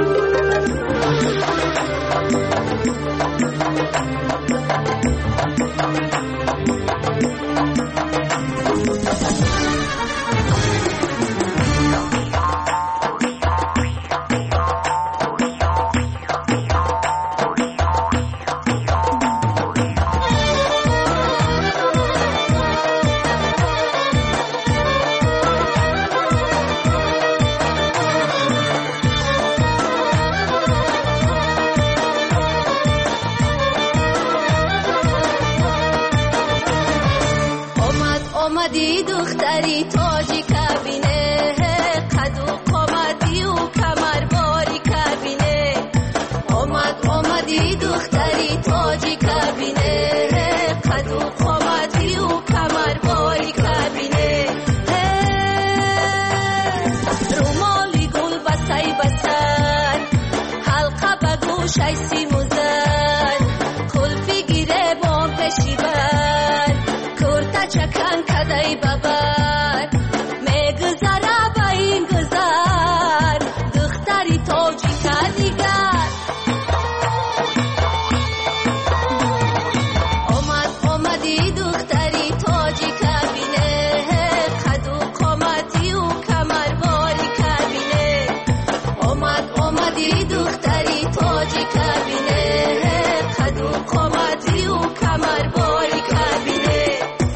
دختری تاجی کبینه قد و قامتی و کمر باری کبینه آمد آمدی دختری تاجی کبینه قد و قامتی و کمر باری کبینه رومالی گل بسای بسن حلقه به گوشش سیموزن کلفی گیره با پشیبن کرتا چکن کدای ببر میگذره با این گذر دختری تاجی کدیگر آمد آمدی دختری تاجی کبینه قد و قامتی و کمر باری کبینه آمد آمدی دختری تاجی کبینه قد و قامتی و کمر باری کبینه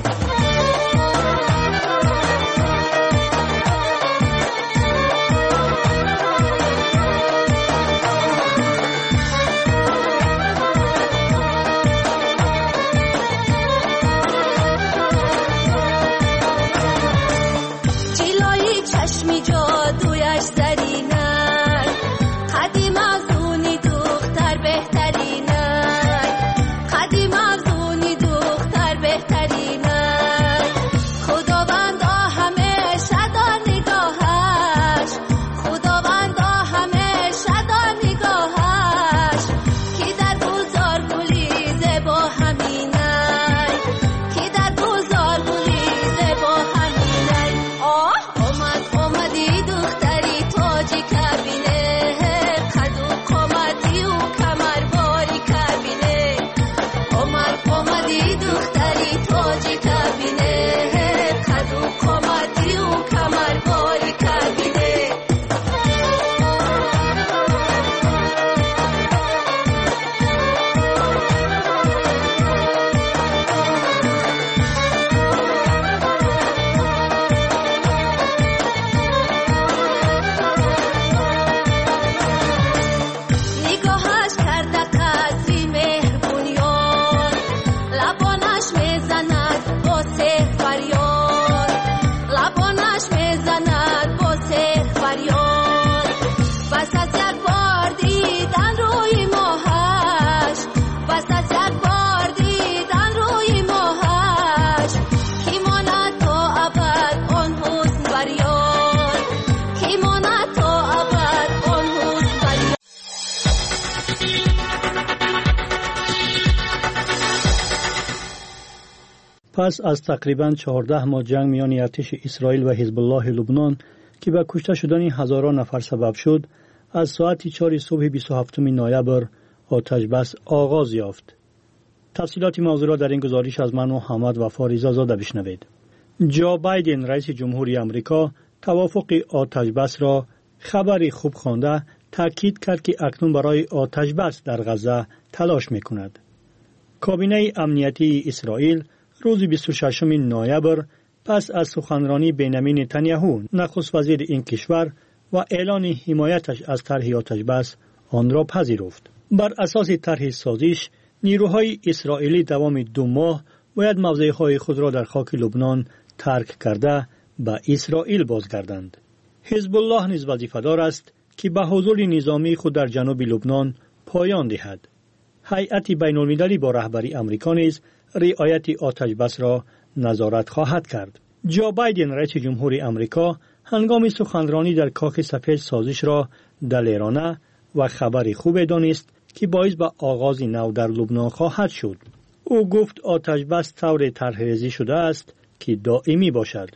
چشمی جادویش زرینه قدیم از اونی دختر بهترینه قدیم از اونی دختر بهترینه خداوند همه شدان نگاهش خداوند همه شدان نگاهش که در گلزار گلی زبا همینه که در گلزار گلی زبا همینه آه آمدی دختری تو پس از تقریباً چهارده ماه جنگ میان ارتش اسرائیل و حزب الله لبنان که به کشته شدن هزاران نفر سبب شد، از ساعت چهار صبح بیست و هفتم نوامبر آتش بس آغاز یافت. تفصیلات موضوع را در این گزارش از من محمد وفا رضازاده بشنوید. جو بایدن رئیس جمهوری آمریکا توافق آتش بس را خبری خوب خوانده تاکید کرد که اکنون برای آتش بس در غزه تلاش میکند. کابینه امنیتی اسرائیل روز بیست و ششم نوامبر پس از سخنرانی بنیامین نتانیاهو نخست وزیر این کشور و اعلان حمایتش از طرح آتش بس آن را پذیرفت. بر اساس طرح سازش نیروهای اسرائیلی دوام دو ماه باید موضعهای خود را در خاک لبنان ترک کرده به اسرائیل بازگردند. حزب الله نیز وظیفه‌دار است که به حضور نظامی خود در جنوب لبنان پایان دهد. هیئت بین‌المللی با رهبری آمریکا نیز رعایت آتش بس را نظارت خواهد کرد. جو بایدن رئیس جمهوری آمریکا هنگام سخنرانی در کاخ سفید سازش را دلیرانه و خبری خوب دانست که باعث به آغاز نو در لبنان خواهد شد. او گفت آتش بس طور طرح‌ریزی شده است که دائمی باشد.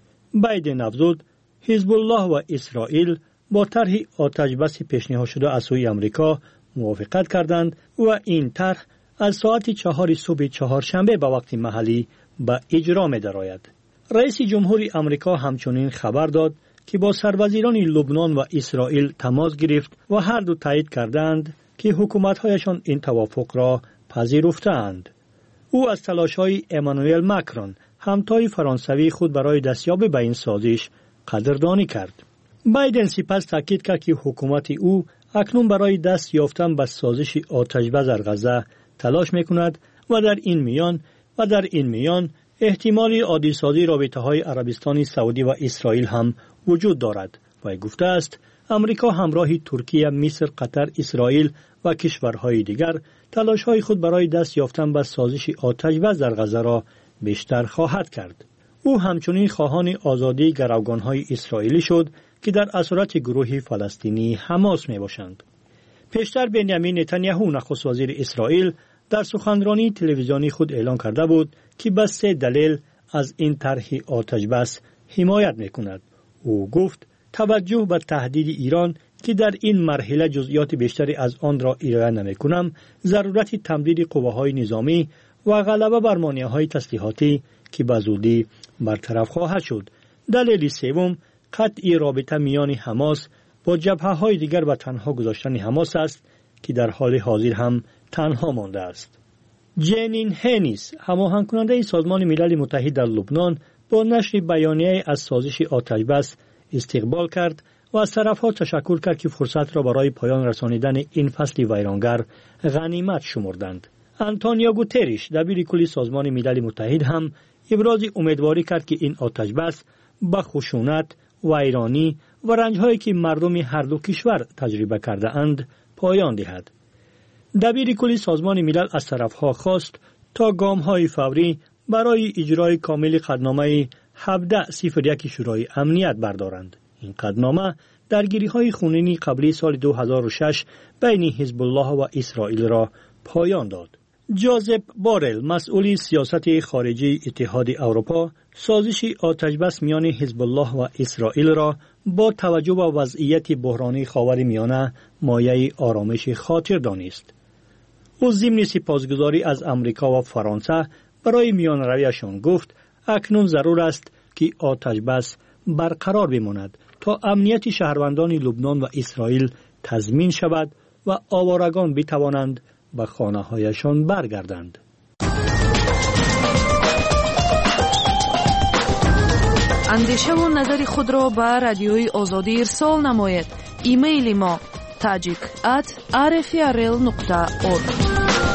بایدن افزود حزب الله و اسرائیل با طرح آتش بس پیشنهاد شده از سوی آمریکا موافقت کردند و این طرح از ساعت چهار صبح چهارشنبه به وقت محلی به اجرا می درآید. رئیس جمهوری آمریکا همچنین خبر داد که با سروزیران لبنان و اسرائیل تماس گرفت و هر دو تایید کردند که حکومت‌هایشان این توافق را پذیرفتند. او از تلاش‌های امانوئل ماکرون همتای فرانسوی خود برای دستیابی به این سازش قدردانی کرد. بایدن سپس تاکید کرد که حکومت او اکنون برای دست یافتن به سازش آتش بس در غزه تلاش می‌کند و در این میان و در این میان احتمال عادی‌سازی رابطه‌های عربستان سعودی و اسرائیل هم وجود دارد. و گفته است آمریکا همراه ترکیه، مصر، قطر، اسرائیل و کشورهای دیگر تلاش‌های خود برای دست یافتن به سازش آتش بس در غزه را بیشتر خواهد کرد. او همچنین خواهان آزادی گروگان‌های اسرائیلی شد که در اسارت گروه فلسطینی حماس میباشند. پیشتر بنیامین نتانیاهو نخست وزیر اسرائیل در سخنرانی تلویزیونی خود اعلان کرده بود که به سه دلیل از این طرح آتش بس حمایت میکند. او گفت توجه به تهدید ایران که در این مرحله جزئیات بیشتری از آن را ارائه نمیکنم، ضرورت تمدید قواهای نظامی و غلبه بر مانعهای تسلیحاتی که به زودی برطرف خواهد شد. دلیل سوم قطع رابطه میان حماس با جبهه‌های دیگر و تنها گذاشتن حماس است که در حال حاضر هم تنها مانده است. جنین هنیس، هماهنگ کننده سازمان ملل متحد در لبنان، با نشر بیانیه از سازش آتش بس استقبال کرد و از طرفها تشکر کرد که فرصت را برای پایان رسانیدن این فصل ویرانگر غنیمت شمردند. آنتونیو گوتریش، دبیر کل سازمان ملل متحد، هم ابراز امیدواری کرد که این آتش بس با خشونت، ویرانی و رنج‌هایی که مردم هر دو کشور تجربه کرده اند پایان دهد. دبیر کل سازمان ملل از طرفها خواست تا گام‌های فوری برای اجرای کامل قطعنامه هفده صفر یک شورای امنیت بردارند. این قطعنامه درگیری‌های خونینی قبلی سال دو هزار و شش بین حزب الله و اسرائیل را پایان داد. جوزپ بارل، مسئول سیاست خارجی اتحاد اروپا، سازش آتش بس میان حزب الله و اسرائیل را با توجه به وضعیت بحرانی خاورمیانه مایه آرامش خاطر دانست. او ضمن سپاسگزاری از امریکا و فرانسه برای میان رویشان گفت اکنون ضرور است که آتش بس برقرار بماند تا امنیت شهروندان لبنان و اسرائیل تضمین شود و آوارگان بتوانند به خانه هایشان برگردند. اندیشه و نظر خود را به رادیوی آزادی ارسال نمایید. ایمیل ما تاجیک ات آر اف ای ار ال نقطه اورگ.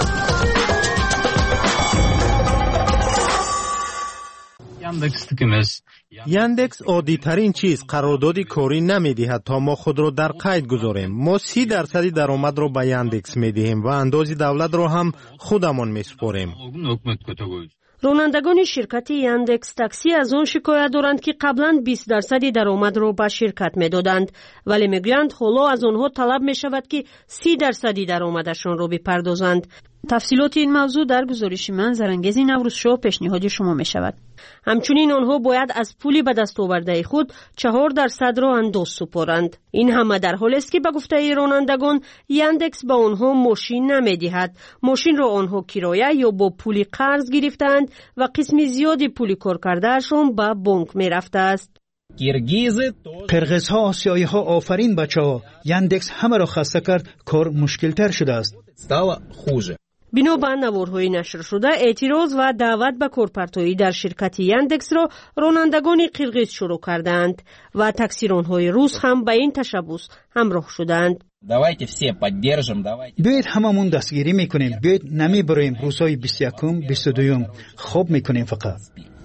یاندکس عادی ترین چیز قراردادی کاری نمیدهد تا ما خود را در قید گذاریم. ما سی درصدی درآمد را به یاندکس میدهیم و اندازی دولت را هم خودمان میسپاریم. رانندگان شرکت یاندکس تاکسی از آن شکایت دارند که قبلا بیست درصدی درآمد را به شرکت میدادند، ولی میگویند حالا از آنها طلب می شود که سی درصدی درآمدشان را بپردازند. تفصیلات این موضوع در گزارش من زرانگیز نوروزشاه پیشنهاد شما می شود. همچنین آنها باید از پولی به دست آورده خود چهار درصد را انداز سپارند. این همه در حالی است که به گفته رانندگان یاندکس به آنها ماشین نمیدهد. ماشین را آنها کرایه یا با پولی قرض گرفتند و قسم زیادی پولی کار کردهشان به بانک می رفته است. قرغیز ها آسیایی ها آفرین بچه ها، یاندکس همه را خسته کرد، کار مشکل تر شده است. بنا به نوارهای نشر شده اعتراض و دعوت به کارپرتایی در شرکت یاندکس را رانندگان قرغیز شروع کردند و تاکسیرانهای روس هم به این تشبوس همراه شدند. بیایید هممون دستگیری میکنیم، بیایید نمی برویم روزهای بیست و یکم بیست و دوم خوب میکنیم فقط.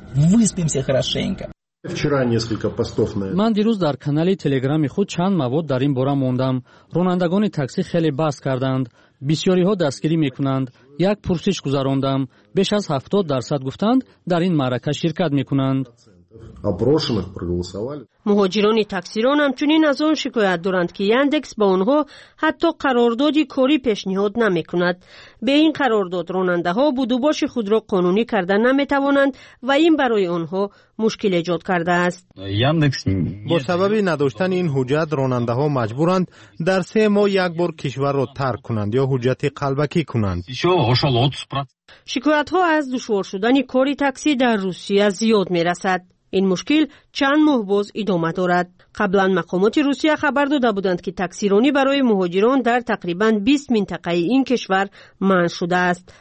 من دیروز در کانال تلگرام خود چند مواد در این باره موندم. رانندگان تاکسی خیلی بحث کردند، بسیاری ها دستگیری میکنند. یک پرسش گذراندم، بیش از هفتاد درصد گفتند در این معرکه شرکت میکنند. مهاجران تاکسیران همچنین از آن شکایت دارند که یاندکس با آنها حتی قراردادی کاری پیشنهاد نمی کند. به این قرارداد راننده ها بود و باش خود را قانونی کردن نمی توانند و این برای آنها مشکل ایجاد کرده است. با سبب نداشتن این حجت راننده ها مجبورند در سه ماه یک بار کشور را ترک کنند یا حجت قلبکی کنند. شکایت ها از دشوار شدن کاری تاکسی در روسیه زیاد می رسد. این مشکل چند ماه باز ادامه دارد. قبلا مقامات روسیه خبر داده بودند که تاکسیرانی برای مهاجران در تقریباً بیست منطقه این کشور منع شده است.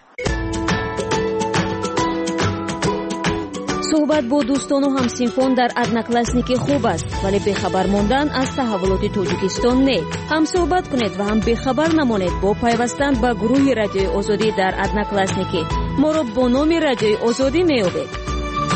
صحبت با دوستان و همسینفان در ادناکلاسنیکی خوب است، ولی بخبر ماندن از تحولات تاجیکستان نه. هم صحبت کنید و هم بخبر نمانید با پیوستن به گروه رادیوی آزادی در ادناکلاسنیکی. ما را با نام رادیوی آزادی میابید.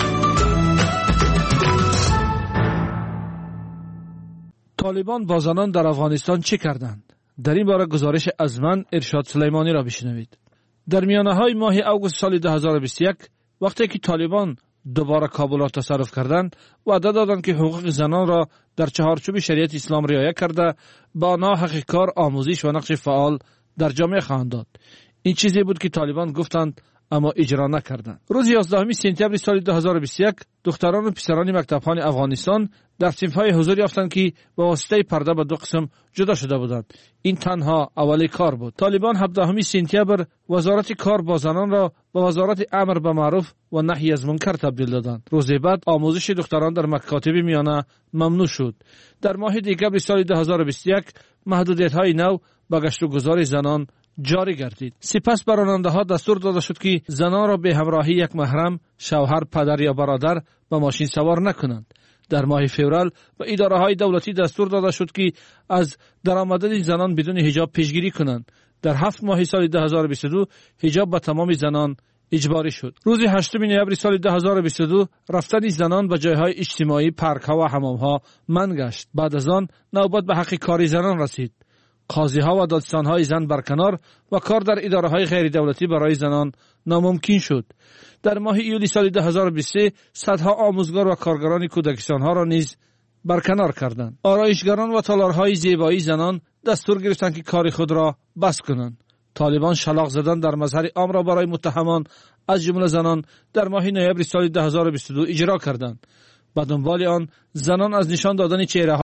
طالبان با زنان در افغانستان چه کردند؟ در این باره گزارش از من ارشاد سلیمانی را بشنوید. در میانه های ماه اوگوست سال دو هزار و بیست و یک وقتی که طالبان دوباره کابل را تصرف کردند، وعده دادند که حقوق زنان را در چهارچوب شریعت اسلام رعایت کرده با آنها حق کار، آموزش و نقش فعال در جامعه خواهند داد. این چیزی بود که طالبان گفتند اما اجرا نکردند. روز یازدهم سپتامبر سال دو هزار و بیست و یک دختران و پسران مکتب‌خوان افغانستان در صف‌های حضور یافتند که با واسطه پرده به دو قسم جدا شده بودند. این تنها اولی کار بود. طالبان هفدهم سپتامبر وزارت کار با زنان را به وزارت امر به معروف و نهی از منکر تبدیل دادند. روز بعد آموزش دختران در مکاتب میانه ممنوع شد. در ماه دکمبر سال دو هزار و بیست و یک محدودیت‌های نو به گشت و گذار زنان جاری گردید. سپس بر راننده‌ها دستور داده شد که زنان را به همراهی یک محرم، شوهر، پدر یا برادر به ماشین سوار نکنند. در ماه فوریه به اداره‌های دولتی دستور داده شد که از درآمدن زنان بدون حجاب پیشگیری کنند. در هفت ماه سال دو هزار و بیست و دو حجاب به تمام زنان اجباری شد. روز هشتم نوامبر سال دو هزار و بیست و دو رفتن زنان به جایهای اجتماعی، پارک‌ها و حمام‌ها منع گشت. بعد از آن نوبت به حق کاری زنان رسید. قاضی‌ها و دادستان‌های زن برکنار و کار در اداره‌های غیر دولتی برای زنان ناممکن شد. در ماه ایولی سال دو هزار و بیست و سه صدها آموزگار و کارگران کودکستان‌ها را نیز برکنار کردند. آرایشگران و تالارهای زیبایی زنان دستور گرفتند که کار خود را بس کنند. طالبان شلاق زدن در مظهر عام را برای متهمان از جمله زنان در ماه نوامبر سال دو هزار و بیست و دو اجرا کردند. به دنبال آن زنان از نشان دادن چهره